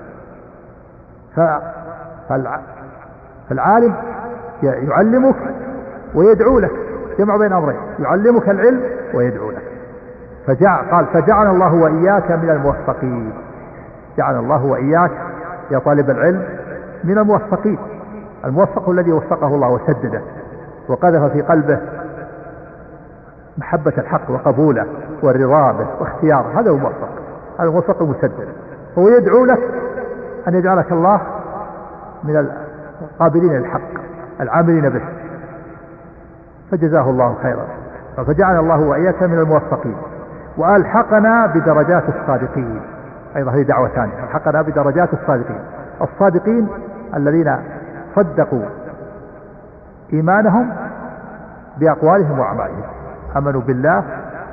فالعالم يعلمك ويدعو لك جمع بين أمرين يعلمك العلم ويدعو لك. فجعل قال فجعل الله وإياك من الموفقين. جعل الله وإياك يا طالب العلم من الموفقين. الموفق الذي وفقه الله وسدده وقذف في قلبه محبة الحق وقبوله والرضا به واختياره. هذا هو الموفق. هذا الموفق المسدد. هو يدعو لك أن يجعلك الله من القابلين للحق العاملين به. فجزاه الله خيرا. فجعل الله وإياك من الموفقين وألحقنا بدرجات الصادقين. أيضا هذه دعوة ثانية ألحقنا بدرجات الصادقين. الصادقين الذين صدقوا إيمانهم بأقوالهم وأعمالهم آمنوا بالله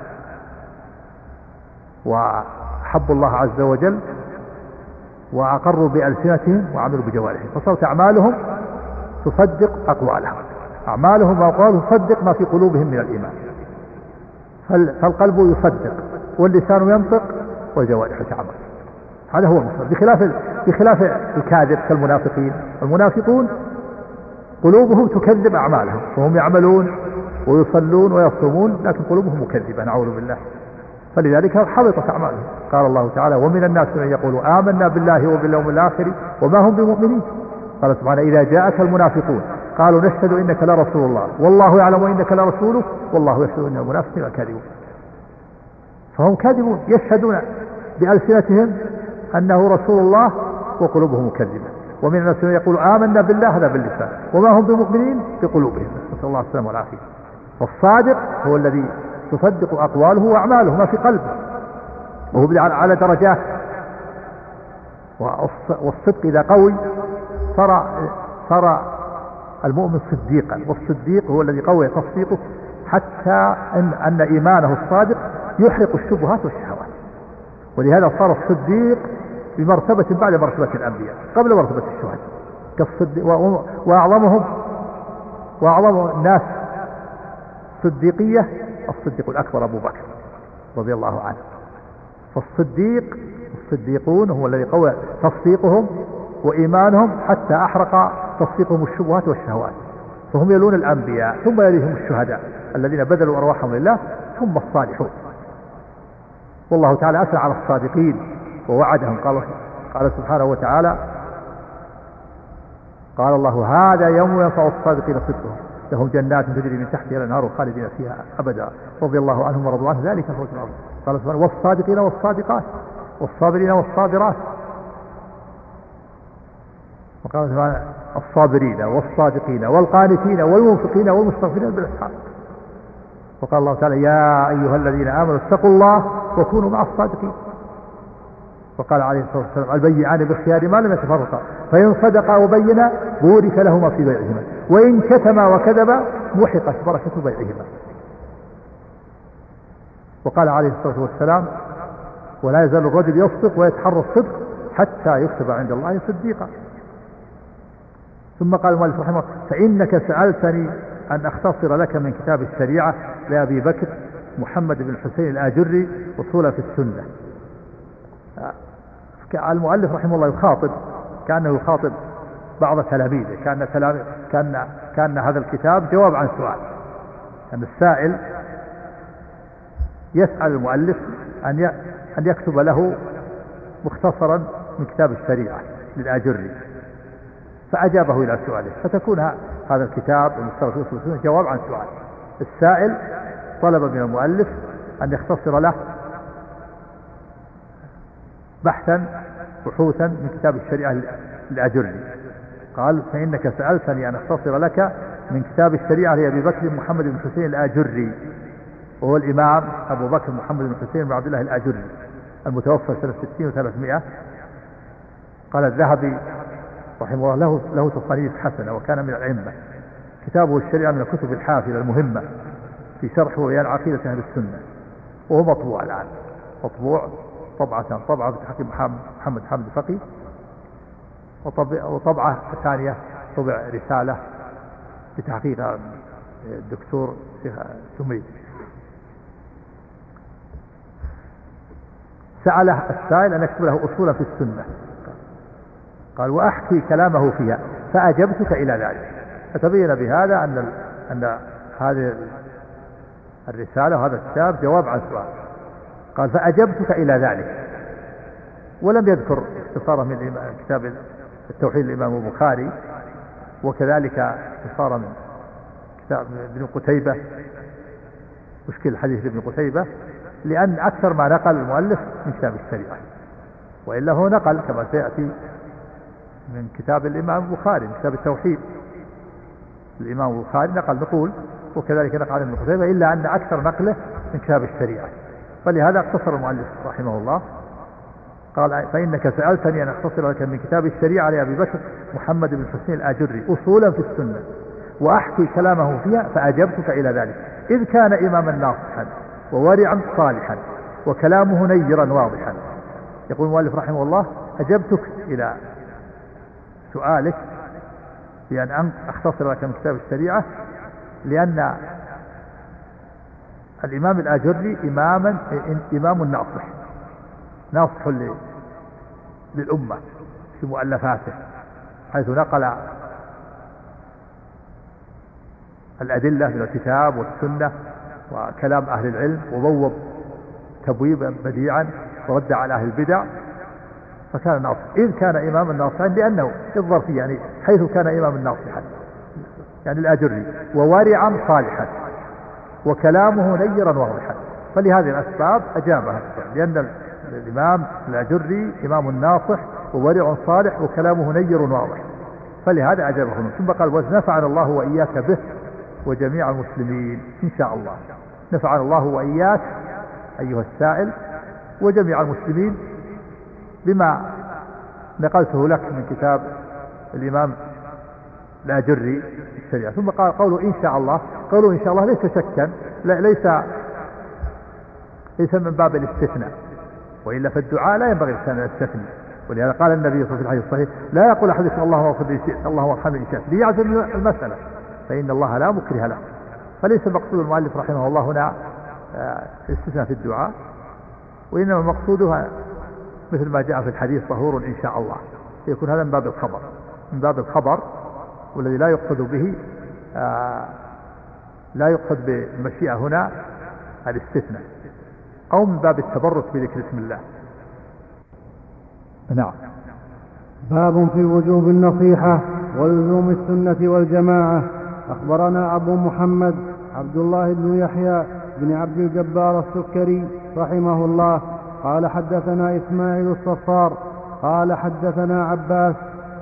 وحبوا الله عز وجل وأقروا بألسنتهم وعملوا بجوارحهم فصارت أعمالهم تصدق أقوالهم. أعمالهم وأقوالهم تصدق ما في قلوبهم من الإيمان. فالقلب يصدق واللسان ينطق والجوارح تعمل. هذا هو المصدر. بخلاف بخلاف الكاذب كالمنافقين. المنافقون قلوبهم تكذب أعمالهم وهم يعملون ويصلون ويصومون لكن قلوبهم مكذبة نعوذ بالله. فلذلك حبطت أعمالهم. قال الله تعالى ومن الناس من يقول آمنا بالله وباليوم الآخر وما هم بمؤمنين. قال سبحانه إذا جاءك المنافقون قالوا نشهد إنك لرسول الله والله يعلم إنك لرسوله والله يشهد إن المنافقين كاذبون. فهم كاذبون يشهدون بألسنتهم أنه رسول الله وقلوبهم مكذبة. ومن الناس من يقول آمنا بالله هذا باللسان وما هم بمؤمنين بقلوبهم. نسأل الله السلامة والعافية. والصادق هو الذي تصدق أقواله وأعماله ما في قلبه وهو على درجات. والصدق إذا قوي صار صار المؤمن صديقا. والصديق هو الذي قوي تصديقه حتى أن, أن إيمانه الصادق يحرق الشبهات والشهوات. ولهذا صار الصديق بمرتبة بعد مرتبة الأنبياء قبل مرتبة الشهداء كالصديق. وأعظمهم وأعظم الناس صديقية الصديق الأكبر أبو بكر رضي الله عنه. فالصديق الصديقون هو الذي قوى تصديقهم وإيمانهم حتى أحرق تصديقهم الشبهات والشهوات. فهم يلون الأنبياء ثم يليهم الشهداء الذين بذلوا أرواحهم لله ثم الصالحون. والله تعالى أثنى على الصادقين ووعدهم. قال قال سبحانه وتعالى قال الله هذا يوم ينفع الصادقين صدقهم لهم جنات تجري من تحتها الانهار خالدين فيها ابدا رضي الله عنهم ورضوا عنه ذلك الفوز العظيم. قال سبحانه والصادقين والصادقات والصابرين والصابرات. وقال سبحانه الصابرين والصادقين والقانتين والمنفقين والمستغفرين بالاسحار. وقال الله تعالى يا ايها الذين امنوا اتقوا الله وكونوا مع الصادقين. وقال عليه الصلاه والسلام البيعان بالخيار ما لم يتفرقا فان صدقا وبينا بورك لهما في بيعهما وان كتما وكذبا محقت بركه بيعهما. وقال عليه الصلاه والسلام ولا يزال الرجل يصدق ويتحرى الصدق حتى يكتب عند الله صديقا. ثم قال المؤلف رحمه الله فانك سالتني ان اختصر لك من كتاب الشريعه لابي بكر محمد بن الحسين الاجري اصول في السنه. المؤلف رحمه الله يخاطب كانه يخاطب بعض تلاميذه كان تلاميذ كان كان هذا الكتاب جواب عن سؤال. كان السائل يسأل المؤلف أن أن يكتب له مختصرا من كتاب الشريعة للآجري فأجابه إلى سؤاله فتكون هذا الكتاب المختصر في السنة جواب عن سؤال. السائل طلب من المؤلف أن يختصر له بحثا بحوثا من كتاب الشريعة للآجري. قال فإنك سألتني أن أختصر لك من كتاب الشريعة لأبي بكر محمد بن حسين الآجري وهو الإمام أبو بكر محمد بن حسين بن عبد الله الآجري المتوفى سنة ستين وثلاثمائة. قال الذهبي رحمه الله له, له تصانيف حسنة وكان من الأئمة. كتابه الشريعة من الكتب الحافلة المهمة في شرح وبيان عقيدة أهل السنة وهو مطبوع الآن مطبوع طبعة طبعة بتحقيق محمد حامد فقي وطبعة ثانية طبع رسالة بتحقيق الدكتور سميد. سأله السائل أن يكتب له أصولا في السنة قال وأحكي كلامه فيها فأجبتك إلى ذلك. فتبين بهذا أن أن هذه الرسالة وهذا الكتاب جواب عن سؤال. قال فأجبتك إلى ذلك ولم يذكر اختصارا من كتاب التوحيد الإمام البخاري وكذلك اختصارا من كتاب ابن قتيبة مشكل الحديث ابن قتيبة لأن أكثر ما نقل المؤلف من كتاب الشريعة وإلا هو نقل كما سيأتي من كتاب الإمام البخاري من كتاب التوحيد الإمام البخاري نقل نقول وكذلك نقل عن ابن قتيبة إلا أن أكثر نقله من كتاب الشريعة. فلهذا اختصر المؤلف رحمه الله قال فإنك سألتني أن أختصر لك من كتاب الشريعة لأبي بكر محمد بن حسين الآجري أصولا في السنة وأحكي كلامه فيها فأجبتك إلى ذلك إذ كان إماما ناصحا وورعا صالحا وكلامه نيرا واضحا. يقول المؤلف رحمه الله أجبتك إلى سؤالك بأن أختصر لك من كتاب الشريعة لأن الإمام الآجري إماما إمام ناصح ناصح للأمة في مؤلفاته حيث نقل الأدلة من الكتاب والسنة وكلام أهل العلم وبوب تبويبا بديعا ورد على أهل البدع فكان ناصح إذ كان إماما ناصحا لأنه الظرفية يعني حيث كان إماما ناصحا يعني الآجري وورعا صالحا وكلامه نيرا واضحا. فلهذه الأسباب أجابها لأن الإمام الآجري إمام ناصح وورع صالح وكلامه نير واضح فلهذا أجابه. ثم قال ونفعنا الله وإياك به وجميع المسلمين إن شاء الله. نفعنا الله وإياك أيها السائل وجميع المسلمين بما نقلته لك من كتاب الإمام الآجري الشريعة. ثم قال قوله إن شاء الله قوله إن شاء الله ليس شكا ليس ليس من باب الاستثناء وإلا في الدعاء لا ينبغي الإنسان أن يستثني ولهذا قال النبي صلى الله عليه وسلم في الحديث الصحيح لا يقول أحدكم اللهم اغفر لي شئت اللهم ارحمني إن شئت ليعزم المسألة فإن الله لا مكره له. فليس مقصود المؤلف رحمه الله هنا استثناء في الدعاء وإنما مقصودها مثل ما جاء في الحديث طهور إن شاء الله يكون هذا من باب الخبر من باب الخبر والذي لا يقصد به آه لا يقصد بالمشيئة هنا الاستثناء أو من باب التبرك بذكر اسم الله. نعم باب في وجوب النصيحة ولزوم السنة والجماعة. أخبرنا أبو محمد عبد الله بن يحيى بن عبد الجبار السكري رحمه الله قال حدثنا إسماعيل الصفار قال حدثنا عباس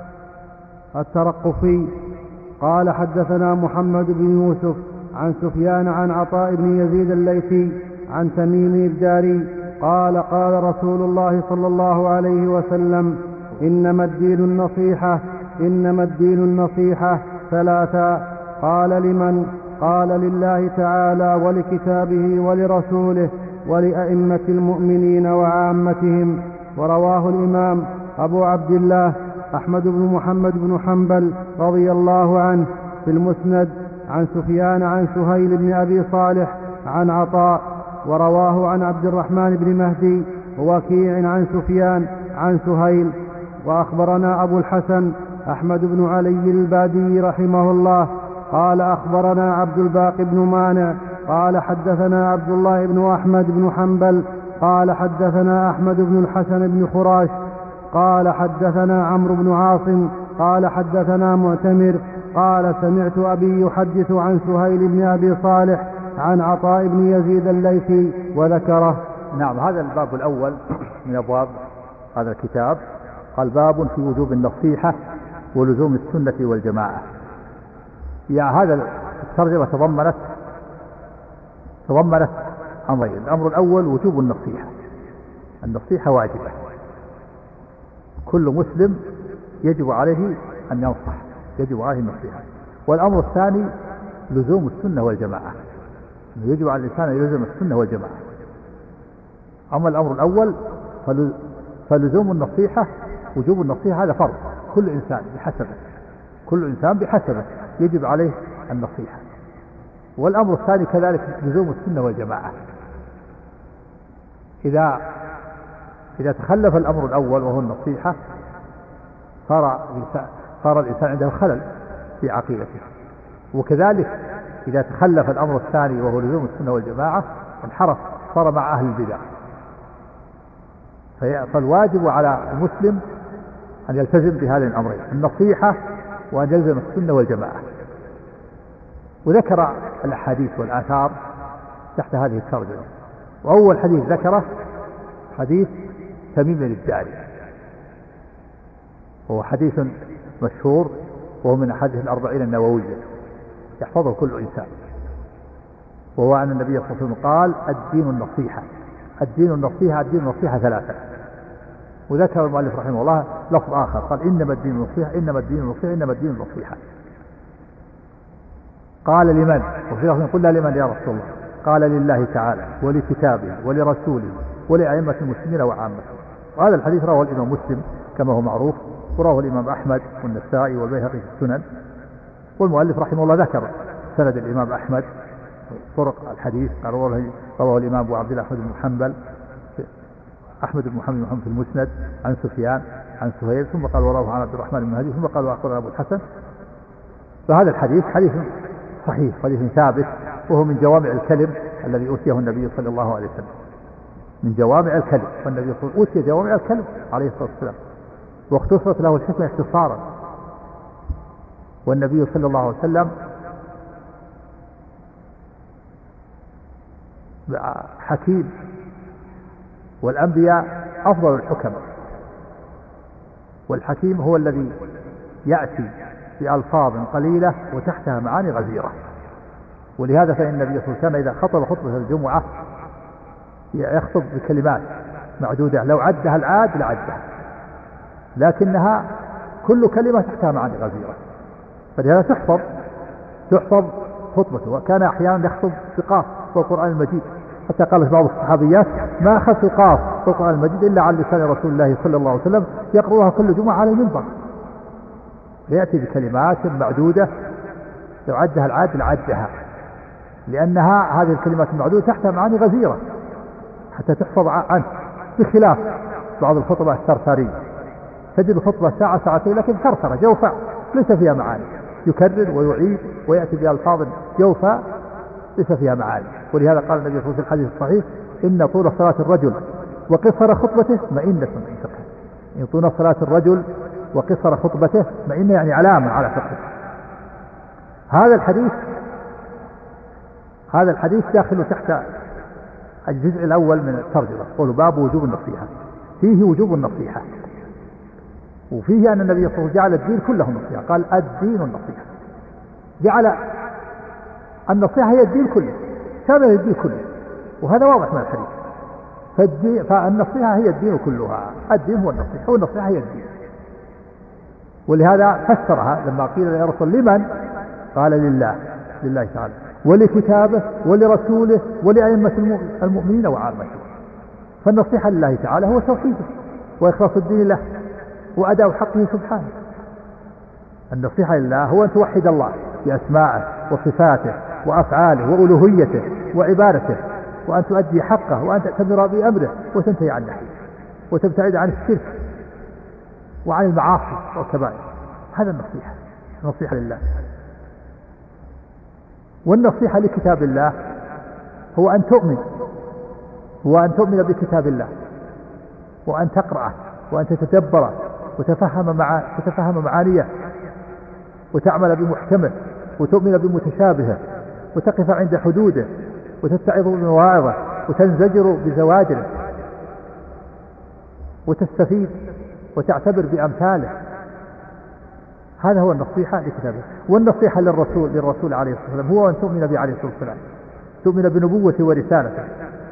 الترقفي قال حدثنا محمد بن يوسف عن سفيان عن عطاء بن يزيد الليثي عن تميم الداري قال قال رسول الله صلى الله عليه وسلم إنما الدين النصيحة إنما الدين النصيحة ثلاثا. قال لمن؟ قال لله تعالى ولكتابه ولرسوله ولأئمة المؤمنين وعامتهم. ورواه الإمام أبو عبد الله أحمد بن محمد بن حنبل رضي الله عنه في المسند عن سفيان عن سهيل بن أبي صالح عن عطاء. ورواه عن عبد الرحمن بن مهدي ووكيع عن سفيان عن سهيل. وأخبرنا أبو الحسن أحمد بن علي البادي رحمه الله قال أخبرنا عبد الباقي بن مانع قال حدثنا عبد الله بن أحمد بن حنبل قال حدثنا أحمد بن الحسن بن خراش قال حدثنا عمرو بن عاصم قال حدثنا معتمر قال سمعت أبي يحدث عن سهيل بن أبي صالح عن عطاء بن يزيد الليثي وذكره. نعم، هذا الباب الأول من أبواب هذا الكتاب. قال باب في وجوب النصيحة ولزوم السنة والجماعة. يعني هذا الترجمة تضمنت تضمنت أمرين. الأمر الأول وجوب النصيحة. النصيحة واجبة، كل مسلم يجب عليه أن ينصح، يجب عليه النصيحة. والأمر الثاني لزوم السنة والجماعة، يجب على الإنسان أن يلزم السنة والجماعة. أما الأمر الأول فلزوم النصيحة، وجوب النصيحة هذا فرض، كل إنسان بحسبه، كل إنسان بحسبه يجب عليه النصيحة. والأمر الثاني كذلك لزوم السنة والجماعة. إذا إذا تخلف الأمر الأول وهو النصيحة صار صار الإنسان عنده خلل في عقيدته. وكذلك إذا تخلف الأمر الثاني وهو لزوم السنة والجماعة انحرف، صار مع أهل البدع. فالواجب على المسلم أن يلتزم بهذين الأمرين، النصيحة وأن يلزم السنة والجماعة. وذكر الأحاديث والآثار تحت هذه الترجمة. وأول حديث ذكره حديث تميم الداري، وهو حديث مشهور، وهو من أحاديث الأربعين النووية يحفظه كل إنسان. وهو أن النبي صلى الله عليه وسلم قال الدين النصيحة، الدين النصيحة، الدين النصيحة ثلاثة. وذكر المؤلف رحمه الله لفظ آخر قال إنما الدين النصيحة، إنما الدين النصيحة، إنما الدين النصيحة. قال لمن؟ وفي لفظ قلنا لمن يا رسول الله؟ قال لله تعالى ولكتابه ولرسوله ولأئمة المسلمين وعامتهم. وهذا الحديث رواه الإمام مسلم كما هو معروف، ورواه الإمام أحمد والنسائي والبيهقي في السنن. والمؤلف رحمه الله ذكر سند الإمام أحمد طرق الحديث، قال رواه الإمام أبو عبد الله أحمد بن حنبل أحمد بن محمد بن محمد في المسند عن سفيان عن سهيل، ثم قال ورواه عن عبد الرحمن بن مهدي، ثم قال وأخبرنا أبو الحسن. فهذا الحديث حديث صحيح، حديث ثابت، وهو من جوامع الكلم الذي أوتيه النبي صلى الله عليه وسلم، من جوامع الكلم. والنبي صلى الله عليه وسلم أوتي جوامع الكلم عليه الصلاة والسلام، واختصرت له الحكمة اختصارا. والنبي صلى الله عليه وسلم حكيم، والأنبياء أفضل الحكماء. والحكيم هو الذي يأتي بألفاظ قليلة وتحتها معاني غزيرة. ولهذا فإن النبي صلى الله عليه وسلم إذا خطب خطبة الجمعة يخطب بكلمات معدودة، لو عدها العاد لعدها، لكنها كل كلمة تحتها معاني غزيرة، فلهذا تحفظ تحفظ خطبته. وكان أحيانا يخطب بقاف في القرآن المجيد، حتى قالت بعض الصحابيات ما أخذت قاف في القرآن المجيد إلا عن لسان رسول الله صلى الله عليه وسلم يقرأها كل جمعة على المنبر. يأتي بكلمات معدودة لو عدها العاد لعدها، لأنها هذه الكلمات المعدودة تحتها معاني غزيرة حتى تحفظ عنه، بخلاف بعض الخطبة الثرثارية، تجد الخطبة ساعة ساعتين لكن ثرثرة جوفاء ليس فيها معاني، يكرر ويعيد ويأتي بألفاظ جوفاء ليس فيها معاني. ولهذا قال النبي صلى الله عليه وسلم في الحديث الصحيح إن طول صلاة الرجل وقصر خطبته مئنة من فقه. إن طول صلاة الرجل وقصر خطبته فإن يعني علامة على فقه. هذا الحديث هذا الحديث داخل تحت الجزء الأول من الترجمة، قول باب وجوب النصيحة، فيه وجوب النصيحة، وفيه أن النبي صلى الله عليه وسلم جعل الدين كله النصيحة، قال الدين النصيحة، جعل النصيحة هي الدين كله، شامل الدين كله، وهذا واضح من الحديث. فالنصيحة هي الدين كلها، الدين هو النصيحة والنصيحة هي الدين. ولهذا فسرها لما قيل يا رسول لمن؟ قال لله، لله تعالى ولكتابه ولرسوله ولأئمة المؤمنين وعامته. فالنصيحة لله تعالى هو توحيده وإخلاص الدين له وأداء حقه سبحانه. النصيحة لله هو أن توحد الله بأسمائه وصفاته وأفعاله وألوهيته وعبادته، وأن تؤدي حقه، وأن تأتمر بأمره وتنتهي عن نهيه، وتبتعد عن الشرك وعن المعاصي والكبائر. هذا النصيحة، النصيحة لله. والنصيحة لكتاب الله هو أن تؤمن هو أن تؤمن بكتاب الله، وأن تقرأه، وأن تتدبره، وتفهم مع وتفهم معانيه، وتعمل بمحكمه، وتؤمن بمتشابهه، وتقف عند حدوده، وتتعظ بمواعظه، وتنزجر بزواجره، وتستفيد وتعتبر بأمثاله. هذا هو النصيحة لكتابه. والنصيحة للرسول للرسول عليه الصلاة والسلام هو أن تؤمن به عليه الصلاة والسلام، تؤمن بنبوته ورسالته،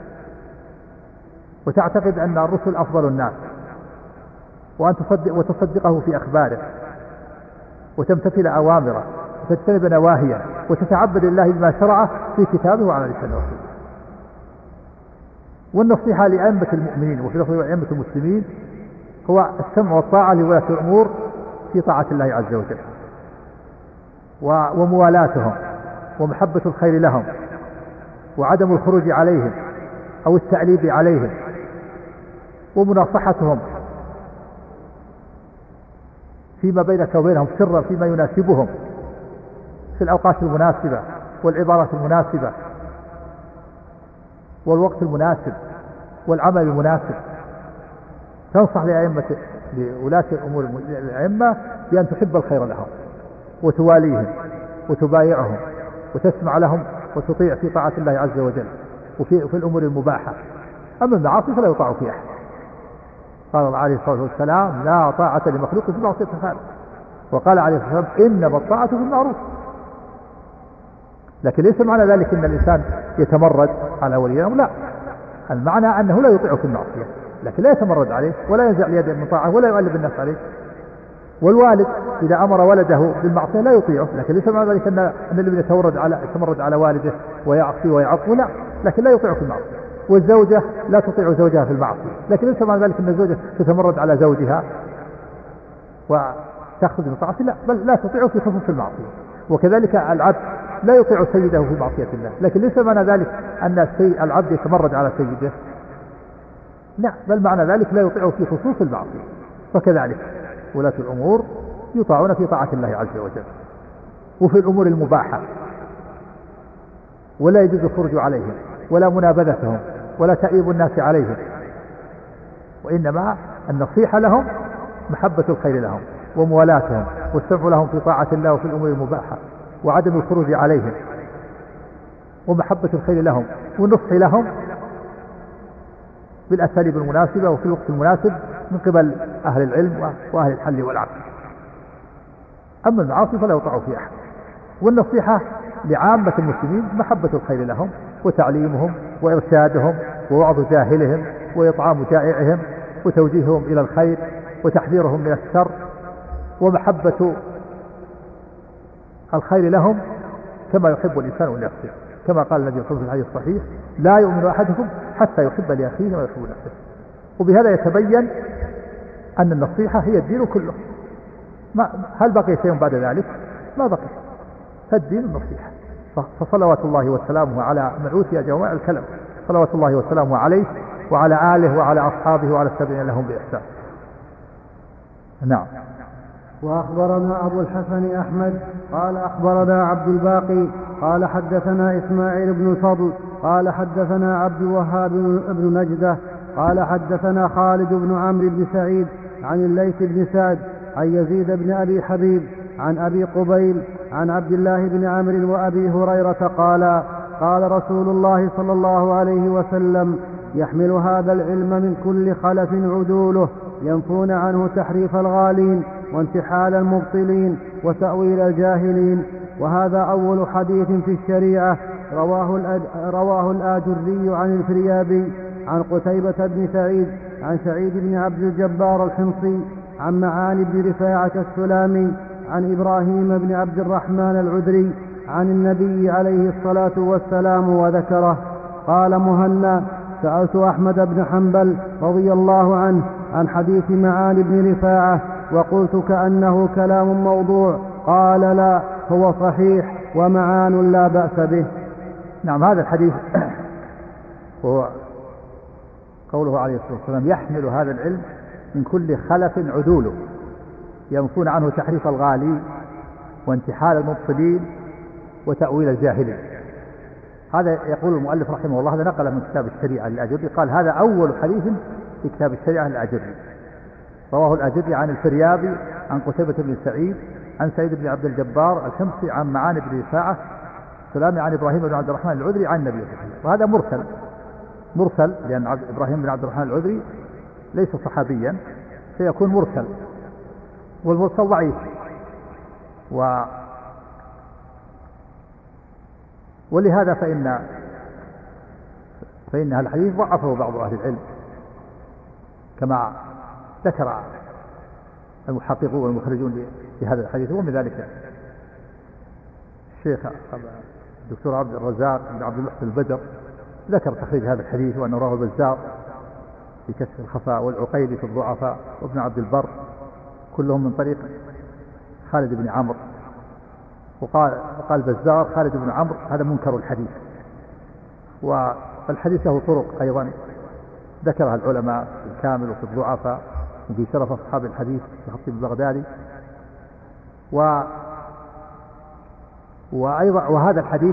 وتعتقد أن الرسل أفضل الناس، وأن تصدق وتصدقه في أخباره، وتمتثل أوامره، وتجتنب نواهيه، وتتعبد الله بما شرعه في كتابه وعلى لسان رسوله. والنصيحة لأئمة المؤمنين وفي لفظ أئمة المسلمين هو السمع والطاعة لولاة الأمور في طاعة الله عز وجل، وموالاتهم، ومحبة الخير لهم، وعدم الخروج عليهم أو التأليب عليهم، ومناصحتهم فيما بينك وبينهم سرا فيما يناسبهم في الأوقات المناسبة والعبارات المناسبة والوقت المناسب والعمل المناسب. تنصح لأئمة لولاة الأمور الأئمة بأن تحب الخير لهم، وتواليهم، وتبايعهم، وتسمع لهم، وتطيع في طاعة الله عز وجل وفي في الأمور المباحة. أما المعاصي فلا يطاع فيها. قال الله عليه الصلاة والسلام لا طاعة لمخلوق في معصية الخالق، وقال عليه الصلاة والسلام إنما الطاعة في المعروف. لكن ليس معنى ذلك أن الإنسان يتمرد على ولي الأمر، لا، المعنى أنه لا يطيع في المعصية، لكن لا يتمرد عليه ولا ينزع اليد من طاعة ولا يؤلب الناس عليه. والوالد إذا أمر ولده بالمعصية لا يطيعه، لكن ليس معنى ذلك أن أن الذي يتمرد على يتمرد على والده ويعصي ويعصه، لا، لكن لا يطيعه في المعصية. والزوجة لا تطيع زوجها في المعصية، لكن ليس معنى ذلك أن الزوجة تتمرد على زوجها وتأخذ من طاعته، لا، بل لا تطيعه في خصوص المعصية. وكذلك العبد لا يطيع سيده في معصية الله، لكن ليس معنى ذلك أن العبد يتمرد على سيده، لا، بل معنى ذلك لا يطيعه في خصوص المعصية. فكذلك ولاة الأمور يطاعون في طاعة الله عز وجل وفي الأمور المباحة، ولا يجوز الخروج عليهم ولا منابذتهم ولا تأييب الناس عليهم، وإنما النصيحة لهم محبة الخير لهم وموالاتهم والسمع لهم في طاعة الله وفي الأمور المباحة، وعدم الخروج عليهم، ومحبة الخير لهم والنصح لهم بالأساليب المناسبة وفي الوقت المناسب من قبل أهل العلم وأهل الحل والعقل. أما المعاصي فلا يطاع في أحد. والنصيحة لعامة المسلمين محبة الخير لهم وتعليمهم وإرشادهم ووعظ جاهلهم وإطعام جائعهم وتوجيههم إلى الخير وتحذيرهم من الشر، ومحبة الخير لهم كما يحب الإنسان لنفسه، كما قال النبي صلى الله عليه وسلم في الحديث الصحيح لا يؤمن أحدكم حتى يحب لأخيه ما يحب لنفسه. وبهذا يتبين أن النصيحة هي الدين كله. ما هل بقي شيء بعد ذلك؟ ما بقي، فالدين النصيحة. فصلوات الله وسلامه على مبعوث يا جوامع الكلم، صلوات الله وسلامه عليه وعلى آله وعلى أصحابه وعلى التابعين لهم بإحسان. نعم. وأخبرنا أبو الحسن أحمد قال أخبرنا عبد الباقي قال حدثنا إسماعيل بن الفضل قال حدثنا عبد الوهاب بن نجدة قال حدثنا خالد بن عمرو بن سعيد عن الليث بن سعد عن يزيد بن أبي حبيب عن أبي قبيل عن عبد الله بن عمرو وأبي هريرة قال قال رسول الله صلى الله عليه وسلم يحمل هذا العلم من كل خلف عدوله ينفون عنه تحريف الغالين وانتحال المبطلين وتأويل الجاهلين. وهذا أول حديث في الشريعة رواه, رواه الآجري عن الفريابي عن قتيبة بن سعيد عن سعيد بن عبد الجبار الحمصي عن معان بن رفاعة السلامي عن إبراهيم بن عبد الرحمن العذري عن النبي عليه الصلاة والسلام وذكره. قال مهنا سألت أحمد بن حنبل رضي الله عنه عن حديث معان بن رفاعة وقلت كأنه كلام موضوع. قال لا هو صحيح ومعان لا بأس به. نعم هذا الحديث وهو قوله عليه الصلاة والسلام يحمل هذا العلم من كل خلف عدوله ينفون عنه تحريف الغالي وانتحال المبطلين وتأويل الجاهلين. هذا يقول المؤلف رحمه الله هذا نقل من كتاب الشريعة للآجري قال هذا أول حديث في كتاب الشريعة للآجري. رواه الآجري عن الفريابي عن قتيبة بن سعيد عن سعيد بن عبد الجبار الحمصي عن معان بن رفاعة السلامي عن إبراهيم بن عبد الرحمن العذري عن النبي صلى الله عليه وسلم. وهذا مرسل مرسل لأن إبراهيم بن عبد الرحمن العذري ليس صحابيا فيكون مرسل والمرسل ضعيف. و ولهذا فإن فإن هذا الحديث ضعفه بعض أهل العلم كما ذكر المحققون والمخرجون لهذا الحديث. ومن ذلك الشيخ الدكتور عبد الرزاق بن عبد المحسن البدر ذكر تخريج هذا الحديث وأنه رواه البزار في كشف الخفاء والعقيلي في الضعفاء وابن عبد البر كلهم من طريق خالد بن عمرو. وقال قال البزار خالد بن عمرو هذا منكر الحديث. والحديث له طرق أيضا ذكرها العلماء في الكامل وفي الضعفاء وفي شرف أصحاب الحديث في خطيب البغدادي. و وأيضا وهذا الحديث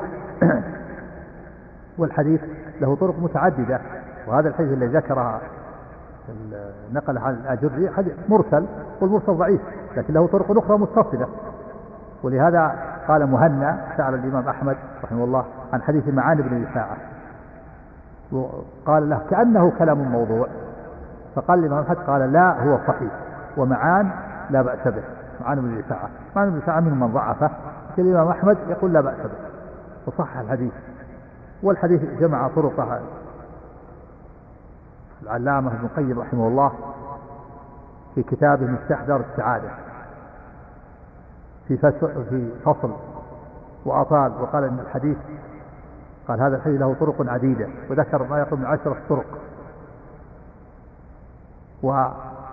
والحديث له طرق متعددة. وهذا الحديث الذي ذكرها نقل عن الآجري حديث مرسل والمرسل ضعيف لكن له طرق أخرى متصلة. ولهذا قال مهنا سأل الإمام أحمد رحمه الله عن حديث معان بن رفاعة وقال له كأنه كلام موضوع. فقال الإمام أحمد قال لا هو صحيح ومعان لا بأس به. معان بن رفاعة معان بن رفاعة منهم من ضعفه لكن الإمام أحمد يقول لا بأس به وصح الحديث. والحديث جمع طرقه العلامة ابن القيم رحمه الله في كتابه مفتاح دار السعادة في في فصل وأطال وقال إن الحديث قال هذا الحديث له طرق عديدة وذكر ما يقرب من عشرة طرق. و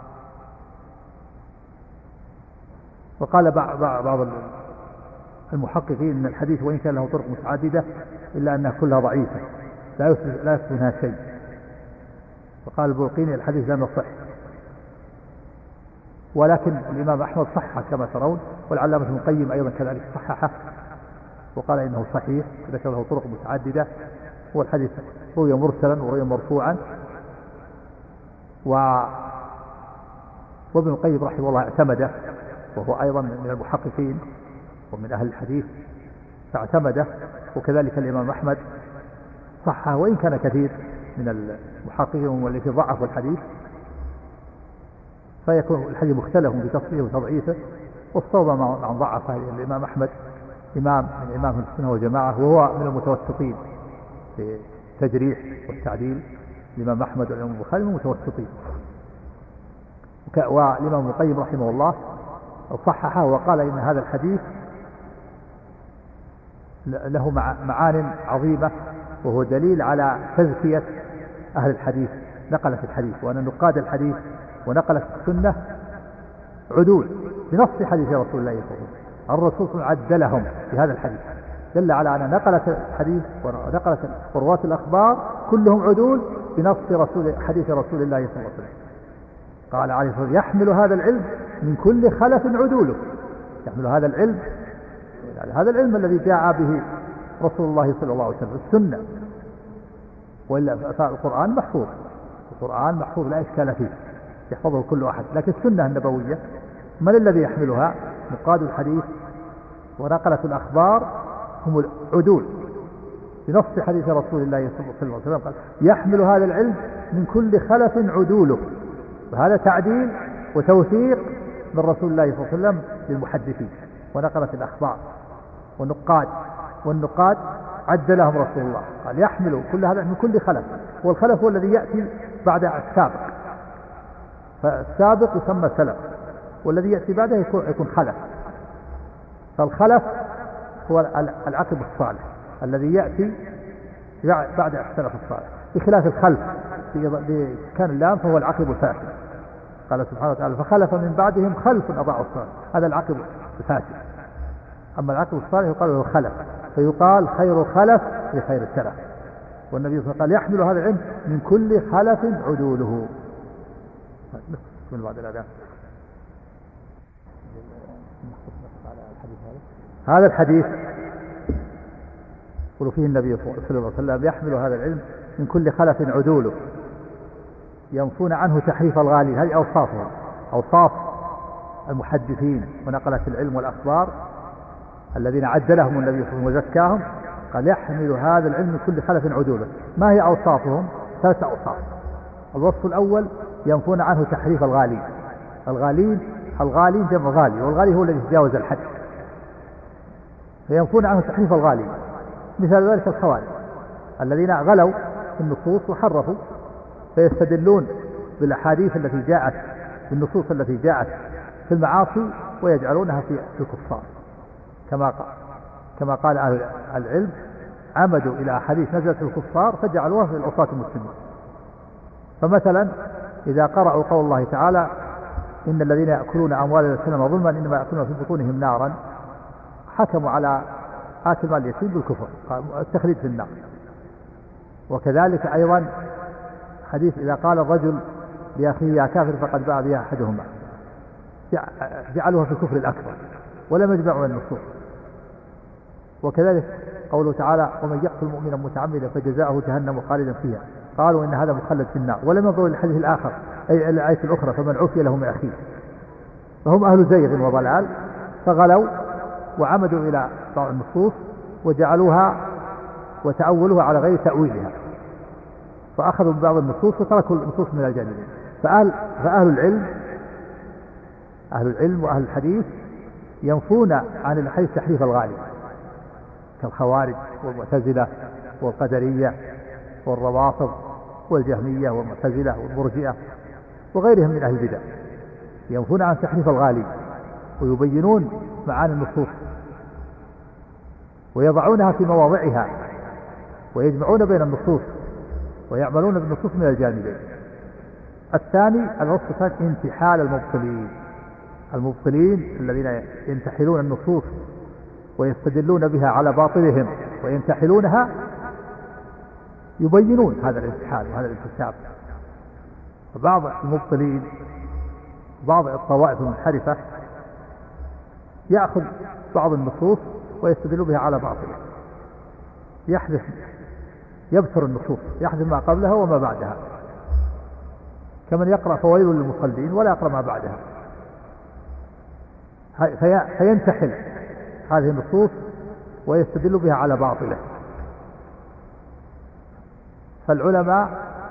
وقال بعض المحققين إن الحديث وإن كان له طرق متعددة إلا أنها كلها ضعيفة لا يثبت لا يثبت منها شيء. وقال البلقيني الحديث لم يصح. ولكن الإمام أحمد صحح كما ترون والعلامة ابن القيم أيضا كذلك صححه وقال إنه صحيح ذكر له طرق متعددة. والحديث روي مرسلا وروي مرفوعا. و وابن القيم رحمه الله اعتمده وهو أيضا من المحققين ومن أهل الحديث فاعتمده. وكذلك الإمام أحمد صحه وإن كان كثير من المحققين والذي ضعفوا الحديث فيكون الحديث مختلف بتصحيحه وتضعيفه. والصواب عن ضعفه الإمام أحمد إمام من إمام السنة والجماعة وهو من المتوسطين في التجريح والتعديل. الإمام أحمد والإمام البخاري من المتوسطين. والإمام ابن القيم رحمه الله صححه وقال إن هذا الحديث له معان عظيمة وهو دليل على تزكية أهل الحديث نقلة الحديث وأن نقاد الحديث ونقلة السنة عدول بنص حديث رسول الله صلى الله عليه وسلم. الرسول عدلهم في هذا الحديث دل على أن نقلة الحديث ونقلة ورواة الأخبار كلهم عدول بنص رسول حديث رسول الله صلى الله عليه وسلم. قال عليه الصلاة والسلام يحمل هذا العلم من كل خلف عدوله. يحمل هذا العلم يعني هذا العلم الذي جاء به رسول الله صلى الله عليه وسلم السنة. وإلا القرآن محفوظ القرآن محفوظ لا إشكال فيه يحفظه كل أحد. لكن السنة النبوية من الذي يحملها؟ نقاد الحديث ونقلة الأخبار هم العدول بنص حديث رسول الله صلى الله عليه وسلم قال يحمل هذا العلم من كل خلف عدوله، وهذا تعديل وتوثيق من رسول الله صلى الله عليه وسلم للمحدثين ونقلة الأخبار والنقاد. والنقاد عدلهم رسول الله قال يحمل كل هذا من كل خلف، والخلف هو الذي يأتي بعد السابق، فالسابق يسمى سلف والذي يأتي بعده يكون, يكون خلف. فالخلف هو العقب الصالح الذي يأتي بعد السلف الصالح، بخلاف الخلف بكان اللام فهو العقب الفاسد. قال سبحانه وتعالى فخلف من بعدهم خلف أضاعوا الصالح، هذا العقب الفاسد. أما العقب الصالح يقال له خلف، فيقال خير خلف لخير السلف. والنبي صلى الله عليه وسلم قال يحمل هذا العلم من كل خلف عدوله. من بعد الأذان هذا الحديث يقول فيه النبي صلى الله عليه وسلم يحمل هذا العلم من كل خلف عدوله ينفون عنه تحريف الغالين. هذه أوصافهم، أوصاف المحدثين ونقلة العلم والأخبار الذين عدلهم النبي صلى الله عليه وسلم وزكاهم. قال يحمل هذا العلم من كل خلف عدوله. ما هي أوصافهم؟ ثلاثة أوصاف. الوصف الأول ينفون عنه تحريف الغالين. الغالين الغالين جمع غالي، والغالي هو الذي تجاوز الحد، فينفون عنه تحريف الغالين. مثال ذلك الخوارج الذين غلوا في النصوص وحرفوا، فيستدلون بالأحاديث التي جاءت بالنصوص التي جاءت في المعاصي ويجعلونها في الكفار، كما قال كما قال أهل العلم عمدوا إلى أحاديث نزلت في الكفار فجعلوها في العصاة المسلمين. فمثلا إذا قرأوا قول الله تعالى إن الذين يأكلون أموال اليتامى ظلما إنما يأكلون في بطونهم نارا، حكموا على آكل مال اليتيم بالكفر، التخليد في النار. وكذلك أيضا حديث إذا قال الرجل لأخيه يا كافر فقد باع بها أحدهما، جعلوها في الكفر الأكبر ولم يجمعوا النصوص. وكذلك قوله تعالى ومن يقتل مؤمنا متعمدا فجزاؤه جهنم خالدا فيها، قالوا إن هذا مخلد في النار، ولم ينظروا للحديث الآخر أي الآية الأخرى فمن عفي له من أخيه. فهم أهل زيغ وضلال، فغلوا وعمدوا إلى بعض النصوص وجعلوها وتأولوها على غير تأويلها، فأخذوا ببعض النصوص وتركوا النصوص من الجانبين. فأهل, فأهل العلم أهل العلم وأهل الحديث ينفون عن الحديث تحريف الغالي كالخوارج والمعتزلة والقدرية والروافض والجهمية والمعتزلة والمرجئة وغيرهم من أهل البدع. ينفون عن تحريف الغالي ويبينون معاني النصوص ويضعونها في مواضعها ويجمعون بين النصوص ويعملون بالنصوص من الجانبين. الثاني الوصف الثاني انتحال المبطلين. المبطلين الذين ينتحلون النصوص ويستدلون بها على باطلهم وينتحلونها يبينون هذا الانتحال وهذا الانتساب. فبعض المبطلين بعض الطوائف المنحرفة يأخذ بعض النصوص ويستدل بها على باطله، يحذف يبتر النصوص، يحذف ما قبلها وما بعدها، كمن يقرأ فويل للمصلين ولا يقرأ ما بعدها، فينتحل هذه النصوص ويستدل بها على باطله. فالعلماء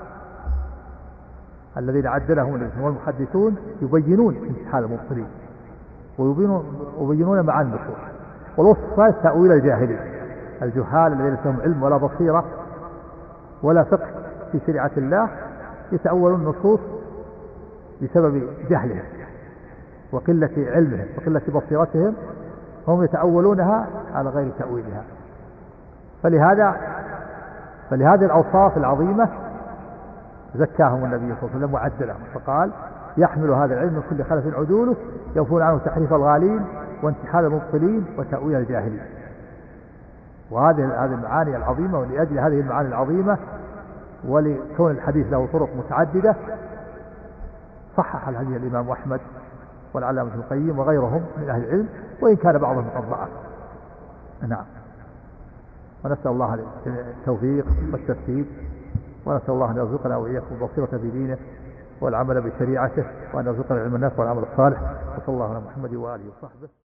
الذين عدلهم والمحدثون يبينون انتحال المبطلين ويبينون معاني النصوص. والوصف الثالث تأويل الجاهلين، الجهال الذين لهم علم ولا بصيرة ولا فقه في شريعة الله، يتأولون النصوص بسبب جهلهم وقلة علمهم وقلة بصيرتهم، هم يتأولونها على غير تأويلها. فلهذا فلهذه الأوصاف العظيمة زكاهم النبي صلى الله عليه وسلم وعدلهم، فقال يحمل هذا العلم من كل خلف عدوله ينفون عنه تحريف الغالين وانتحال المبطلين وتأويل الجاهلين. وهذه هذه المعاني العظيمة، ولأجل هذه المعاني العظيمة ولكون الحديث له طرق متعددة صحح الحديث الإمام أحمد والعلامة ابن القيم وغيرهم من أهل العلم، وإن كان بعضهم قد ضعف. نعم. ونسأل الله التوفيق والتثبيت، ونسأل الله أن يرزقنا وإياكم البصيرة في دينه والعمل بشريعته، وأن يرزقنا العلم النافع والعمل الصالح. وصلى الله على محمد وآله وصحبه.